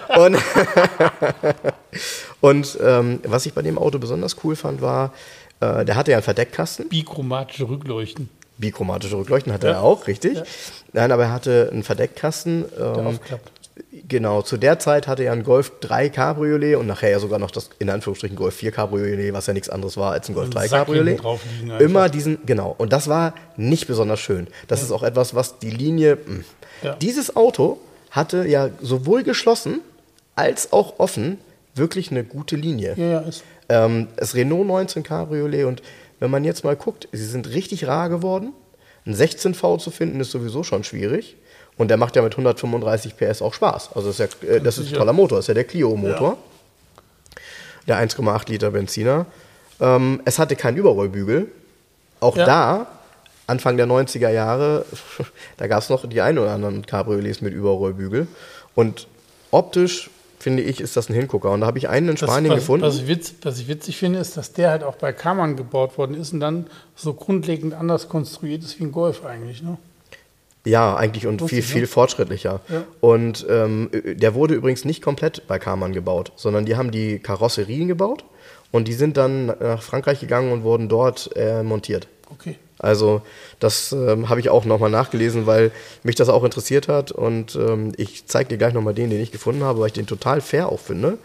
Und was ich bei dem Auto besonders cool fand, war, der hatte ja einen Verdeckkasten. Bichromatische Rückleuchten. Bichromatische Rückleuchten hatte er auch, richtig. Ja. Nein, aber er hatte einen Verdeckkasten. Der aufklappt. Genau, zu der Zeit hatte er ein Golf 3 Cabriolet und nachher ja sogar noch das, in Anführungsstrichen, Golf 4 Cabriolet, was ja nichts anderes war als ein Golf 3 Cabriolet. Immer und das war nicht besonders schön. Das ist auch etwas, was die Linie, Dieses Auto hatte ja sowohl geschlossen als auch offen wirklich eine gute Linie. Ja, ist. Das Renault 19 Cabriolet, und wenn man jetzt mal guckt, sie sind richtig rar geworden. Ein 16V zu finden ist sowieso schon schwierig. Und der macht ja mit 135 PS auch Spaß. Also das ist ein toller Motor, das ist ja der Clio-Motor. Ja. Der 1,8 Liter Benziner. Es hatte keinen Überrollbügel. Auch da, Anfang der 90er Jahre, da gab es noch die ein oder anderen Cabriolets mit Überrollbügel. Und optisch, finde ich, ist das ein Hingucker. Und da habe ich einen in Spanien gefunden. Was ich witzig finde, ist, dass der halt auch bei Karmann gebaut worden ist und dann so grundlegend anders konstruiert ist wie ein Golf eigentlich, ne? Ja, eigentlich, und viel fortschrittlicher. Ja. Und der wurde übrigens nicht komplett bei Karmann gebaut, sondern die haben die Karosserien gebaut und die sind dann nach Frankreich gegangen und wurden dort montiert. Okay. Also das habe ich auch nochmal nachgelesen, weil mich das auch interessiert hat, und ich zeige dir gleich nochmal den ich gefunden habe, weil ich den total fair auch finde.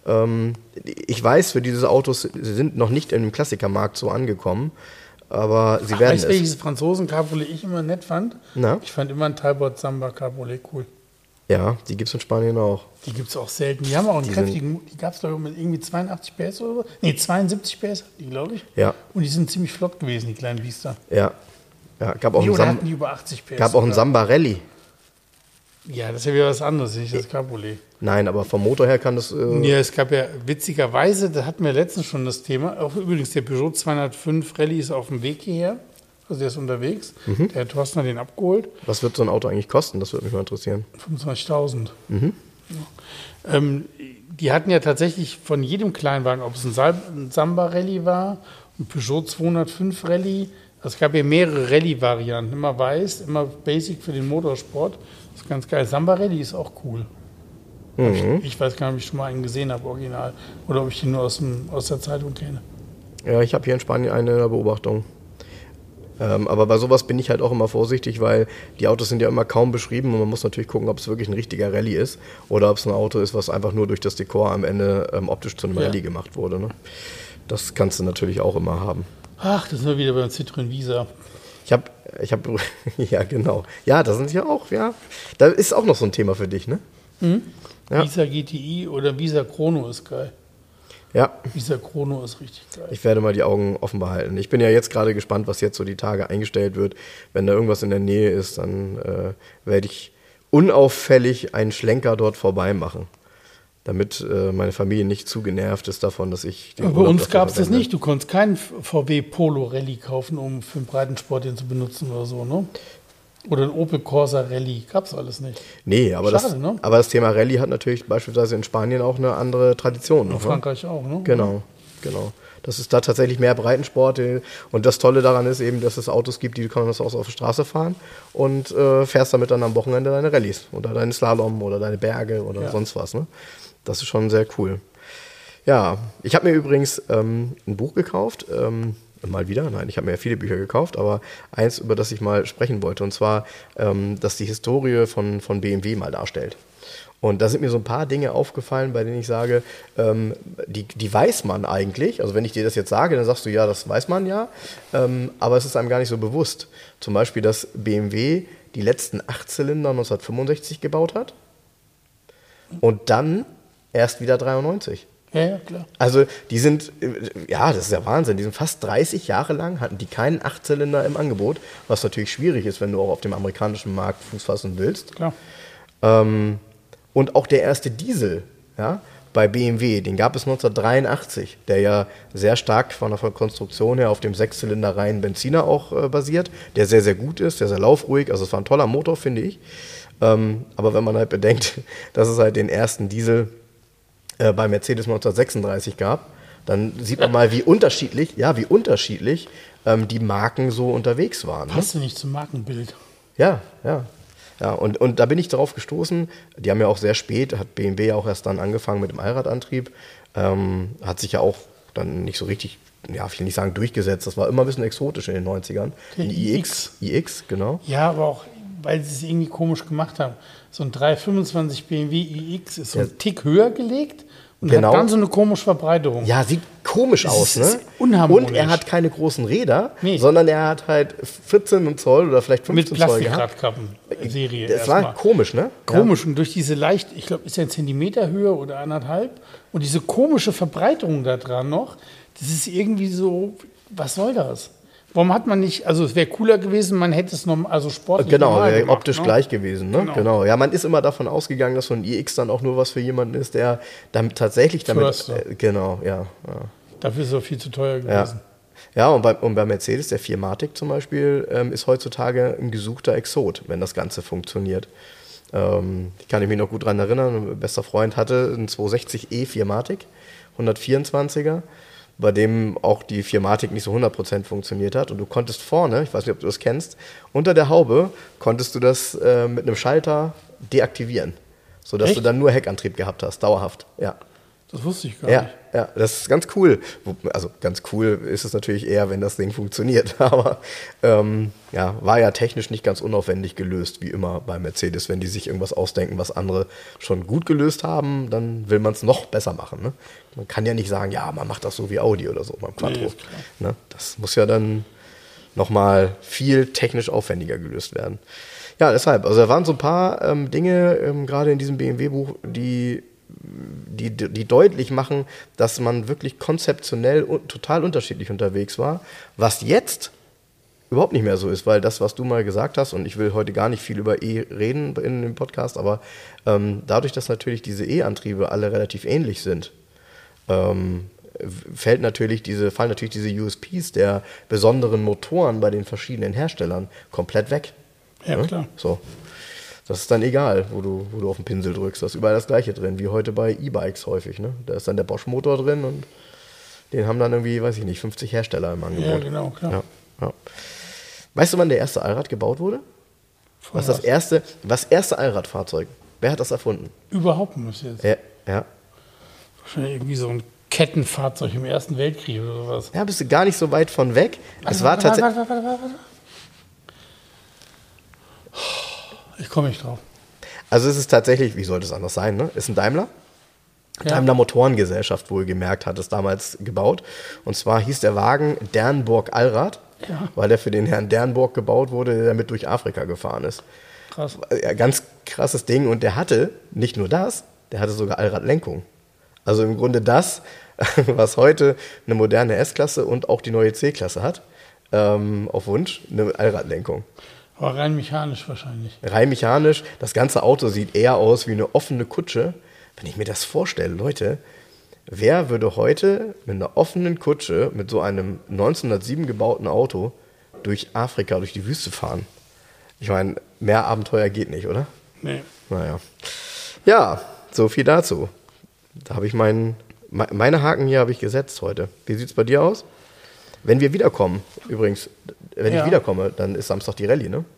Ich weiß, für diese Autos sind noch nicht im Klassikermarkt so angekommen. Aber sie werden es. Weißt du, welches Franzosen-Cabriolet ich immer nett fand? Na? Ich fand immer ein Talbot Samba Cabriolet cool. Ja, die gibt es in Spanien auch. Die gibt es auch selten. Die haben auch einen kräftigen, die gab es doch mit irgendwie 82 PS oder so. Nee, 72 PS hatten die, glaube ich. Ja. Und die sind ziemlich flott gewesen, die kleinen Biester. Ja. Gab auch hatten die über 80 PS. Gab auch einen Samba Rally. Ja, das ist ja wieder was anderes, nicht das Cabriolet. Nein, aber vom Motor her kann das... Ja, es gab ja witzigerweise, da hatten wir letztens schon das Thema, auch übrigens der Peugeot 205 Rally ist auf dem Weg hierher, also der ist unterwegs, der hat Thorsten hat den abgeholt. Was wird so ein Auto eigentlich kosten? Das würde mich mal interessieren. 25.000. Ja. Die hatten ja tatsächlich von jedem Kleinwagen, ob es ein Samba Rally war, ein Peugeot 205 Rally, es gab ja mehrere Rally-Varianten, immer weiß, immer Basic für den Motorsport. Das ist ganz geil. Samba Rally ist auch cool. Ich weiß gar nicht, ob ich schon mal einen gesehen habe, original. Oder ob ich den nur aus der Zeitung kenne. Ja, ich habe hier in Spanien eine in der Beobachtung. Aber bei sowas bin ich halt auch immer vorsichtig, weil die Autos sind ja immer kaum beschrieben und man muss natürlich gucken, ob es wirklich ein richtiger Rallye ist oder ob es ein Auto ist, was einfach nur durch das Dekor am Ende optisch zu einem Rallye gemacht wurde. Ne? Das kannst du natürlich auch immer haben. Ach, das sind wir wieder beim Citroën Visa. Ich hab, ja genau. Ja, da sind ja auch, da ist auch noch so ein Thema für dich, ne? Mhm. Ja. Visa GTI oder Visa Chrono ist geil. Ja. Visa Chrono ist richtig geil. Ich werde mal die Augen offen behalten. Ich bin ja jetzt gerade gespannt, was jetzt so die Tage eingestellt wird. Wenn da irgendwas in der Nähe ist, dann werde ich unauffällig einen Schlenker dort vorbei machen. Damit meine Familie nicht zu genervt ist davon, dass ich den Bei uns gab es das nicht. Du konntest keinen VW Polo Rallye kaufen, um für den Breitensport den zu benutzen oder so, ne? Oder ein Opel Corsa Rallye. Gab es alles nicht. Nee, aber das Thema Rallye hat natürlich beispielsweise in Spanien auch eine andere Tradition. In Frankreich auch, ne? Genau. Das ist da tatsächlich mehr Breitensport. Und das Tolle daran ist eben, dass es Autos gibt, die kann man auf der Straße fahren und fährst damit dann am Wochenende deine Rallyes oder deine Slalom oder deine Berge oder sonst was. Ne? Das ist schon sehr cool. Ja, ich habe mir übrigens ein Buch gekauft. mal wieder, nein, ich habe mir ja viele Bücher gekauft, aber eins, über das ich mal sprechen wollte, und zwar, dass die Historie von BMW mal darstellt. Und da sind mir so ein paar Dinge aufgefallen, bei denen ich sage, die weiß man eigentlich. Also wenn ich dir das jetzt sage, dann sagst du, ja, das weiß man ja. Aber es ist einem gar nicht so bewusst. Zum Beispiel, dass BMW die letzten 8-Zylinder 1965 gebaut hat und dann erst wieder 93. Ja, klar. Also die sind, ja, das ist ja Wahnsinn, die sind fast 30 Jahre lang, hatten die keinen 8-Zylinder im Angebot, was natürlich schwierig ist, wenn du auch auf dem amerikanischen Markt Fuß fassen willst. Klar. Und auch der erste Diesel, ja, bei BMW, den gab es 1983, der ja sehr stark von der Konstruktion her auf dem 6-Zylinder reinen Benziner auch basiert, der sehr, sehr gut ist, der sehr laufruhig, also es war ein toller Motor, finde ich. Aber wenn man halt bedenkt, dass es halt den ersten Diesel bei Mercedes 1936 gab, dann sieht man mal, wie unterschiedlich die Marken so unterwegs waren. Passt ja nicht zum Markenbild. Ja. Ja, und da bin ich darauf gestoßen, die haben ja auch sehr spät, hat BMW ja auch erst dann angefangen mit dem Allradantrieb, hat sich ja auch dann nicht so richtig, ja, ich will nicht sagen durchgesetzt, das war immer ein bisschen exotisch in den 90ern. Der iX, genau. Ja, aber auch, weil sie es irgendwie komisch gemacht haben. So ein 325 BMW iX ist so ein Tick höher gelegt und hat dann so eine komische Verbreiterung. Ja, sieht komisch aus, ne? Ist unharmonisch. Und er hat keine großen Räder, sondern er hat halt 14 Zoll oder vielleicht 15 Zoll gehabt. Mit Plastikradkappen-Serie. Das war komisch, ne? Komisch. Und durch diese leicht, ich glaube, ist ja 1 Zentimeter Höhe oder 1,5. Und diese komische Verbreiterung da dran noch, das ist irgendwie so, was soll das? Warum hat man nicht, also es wäre cooler gewesen, man hätte es noch, also sportlich wäre gemacht, optisch gleich gewesen, ne? Genau. Ja, man ist immer davon ausgegangen, dass so ein iX dann auch nur was für jemanden ist, der damit tatsächlich genau, ja. Dafür ist es auch viel zu teuer gewesen. Ja, und bei Mercedes, der 4MATIC zum Beispiel, ist heutzutage ein gesuchter Exot, wenn das Ganze funktioniert. Ich kann mich noch gut daran erinnern, mein bester Freund hatte einen 260e 4MATIC, 124er, bei dem auch die 4MATIC nicht so 100% funktioniert hat. Und du konntest vorne, ich weiß nicht, ob du das kennst, unter der Haube konntest du das mit einem Schalter deaktivieren, sodass du dann nur Heckantrieb gehabt hast, dauerhaft. Ja. Das wusste ich gar nicht. Ja, das ist ganz cool. Also ganz cool ist es natürlich eher, wenn das Ding funktioniert. Aber war ja technisch nicht ganz unaufwendig gelöst, wie immer bei Mercedes. Wenn die sich irgendwas ausdenken, was andere schon gut gelöst haben, dann will man es noch besser machen. Ne? Man kann ja nicht sagen, ja, man macht das so wie Audi oder so beim Quattro. Nee, ne? Das muss ja dann nochmal viel technisch aufwendiger gelöst werden. Ja, deshalb. Also da waren so ein paar Dinge, gerade in diesem BMW-Buch, die deutlich machen, dass man wirklich konzeptionell total unterschiedlich unterwegs war, was jetzt überhaupt nicht mehr so ist, weil das, was du mal gesagt hast, und ich will heute gar nicht viel über reden in dem Podcast, aber dadurch, dass natürlich diese E-Antriebe alle relativ ähnlich sind, fallen natürlich diese USPs der besonderen Motoren bei den verschiedenen Herstellern komplett weg. Ja, klar. So. Das ist dann egal, wo du auf den Pinsel drückst. Da ist überall das Gleiche drin, wie heute bei E-Bikes häufig. Ne? Da ist dann der Bosch-Motor drin und den haben dann irgendwie, 50 Hersteller im Angebot. Ja, genau, klar. Ja. Weißt du, wann der erste Allrad gebaut wurde? Das erste Allradfahrzeug. Wer hat das erfunden? Überhaupt nicht jetzt. Ja. Wahrscheinlich irgendwie so ein Kettenfahrzeug im Ersten Weltkrieg oder sowas. Ja, bist du gar nicht so weit von weg. Warte. Ich komme nicht drauf. Also es ist tatsächlich, wie sollte es anders sein, ne? Ist ein Daimler. Ja. Daimler Motorengesellschaft wohlgemerkt hat es damals gebaut. Und zwar hieß der Wagen Dernburg Allrad, weil der für den Herrn Dernburg gebaut wurde, der damit durch Afrika gefahren ist. Krass. Ja, ganz krasses Ding. Und der hatte nicht nur das, der hatte sogar Allradlenkung. Also im Grunde das, was heute eine moderne S-Klasse und auch die neue C-Klasse hat, auf Wunsch, eine Allradlenkung. Aber rein mechanisch wahrscheinlich. Rein mechanisch. Das ganze Auto sieht eher aus wie eine offene Kutsche. Wenn ich mir das vorstelle, Leute, wer würde heute mit einer offenen Kutsche, mit so einem 1907 gebauten Auto durch Afrika, durch die Wüste fahren? Ich meine, mehr Abenteuer geht nicht, oder? Nee. Naja. Ja, so viel dazu. Da habe ich meine Haken hier habe ich gesetzt heute. Wie sieht es bei dir aus? Wenn wir wiederkommen, übrigens, wenn ich wiederkomme, dann ist Samstag die Rallye, ne?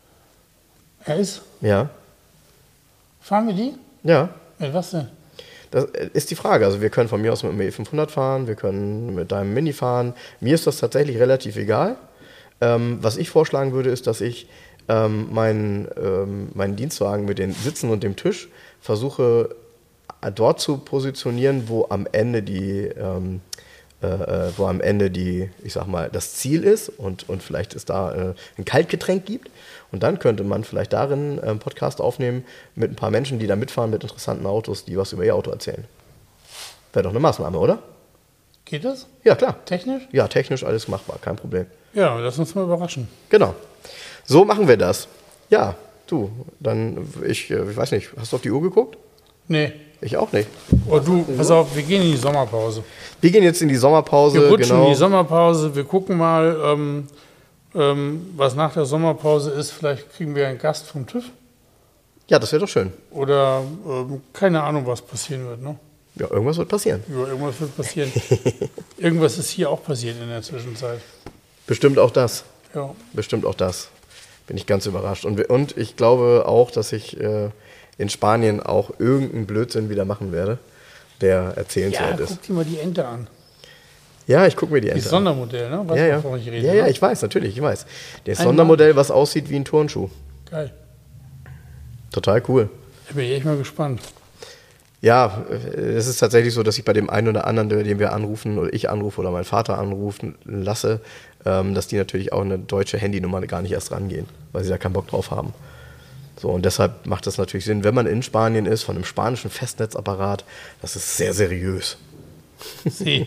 Ja, ist? Ja. Fahren wir die? Ja. Mit was denn? Das ist die Frage. Also wir können von mir aus mit dem E500 fahren, wir können mit deinem Mini fahren. Mir ist das tatsächlich relativ egal. Was ich vorschlagen würde, ist, dass ich meinen Dienstwagen mit den Sitzen und dem Tisch versuche dort zu positionieren, wo am Ende ich sag mal, das Ziel ist und vielleicht es da ein Kaltgetränk gibt. Und dann könnte man vielleicht darin einen Podcast aufnehmen mit ein paar Menschen, die da mitfahren mit interessanten Autos, die was über ihr Auto erzählen. Wäre doch eine Maßnahme, oder? Geht das? Ja, klar. Technisch? Ja, technisch alles machbar, kein Problem. Ja, lass uns mal überraschen. Genau. So machen wir das. Ja, du, dann, ich weiß nicht, hast du auf die Uhr geguckt? Nee. Ich auch nicht. Oh du, pass auf, wir gehen in die Sommerpause. Wir gehen jetzt in die Sommerpause. Wir rutschen in die Sommerpause, wir gucken mal, was nach der Sommerpause ist. Vielleicht kriegen wir einen Gast vom TÜV. Ja, das wäre doch schön. Oder keine Ahnung, was passieren wird, ne? Ja, irgendwas wird passieren. Ja, irgendwas wird passieren. Irgendwas ist hier auch passiert in der Zwischenzeit. Bestimmt auch das. Ja. Bestimmt auch das. Bin ich ganz überrascht. Und ich glaube auch, dass ich in Spanien auch irgendeinen Blödsinn wieder machen werde, der erzählenswert ist. Guck dir mal die Ente an. Ja, ich gucke mir die Ente Das Sondermodell, ne? Weißt du, wovon ich rede? Ja, ich weiß, natürlich, ich weiß. Das Sondermodell, was aussieht wie ein Turnschuh. Geil. Total cool. Da bin ich echt mal gespannt. Ja, es ist tatsächlich so, dass ich bei dem einen oder anderen, den wir anrufen, oder ich anrufe oder mein Vater anrufen lasse, dass die natürlich auch eine deutsche Handynummer gar nicht erst rangehen, weil sie da keinen Bock drauf haben. So, und deshalb macht das natürlich Sinn, wenn man in Spanien ist, von einem spanischen Festnetzapparat, das ist sehr seriös. Sie.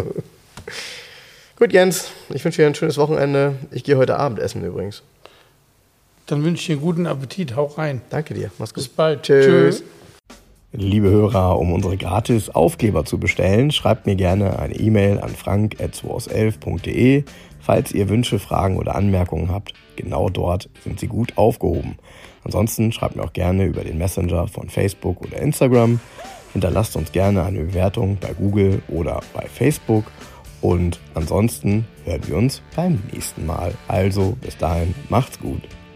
Gut, Jens, ich wünsche dir ein schönes Wochenende. Ich gehe heute Abend essen übrigens. Dann wünsche ich dir einen guten Appetit. Hau rein. Danke dir. Mach's gut. Bis bald. Tschüss. Liebe Hörer, um unsere gratis Aufkleber zu bestellen, schreibt mir gerne eine E-Mail an frank@2aus11.de. Falls ihr Wünsche, Fragen oder Anmerkungen habt, genau dort sind sie gut aufgehoben. Ansonsten schreibt mir auch gerne über den Messenger von Facebook oder Instagram. Hinterlasst uns gerne eine Bewertung bei Google oder bei Facebook. Und ansonsten hören wir uns beim nächsten Mal. Also bis dahin, macht's gut.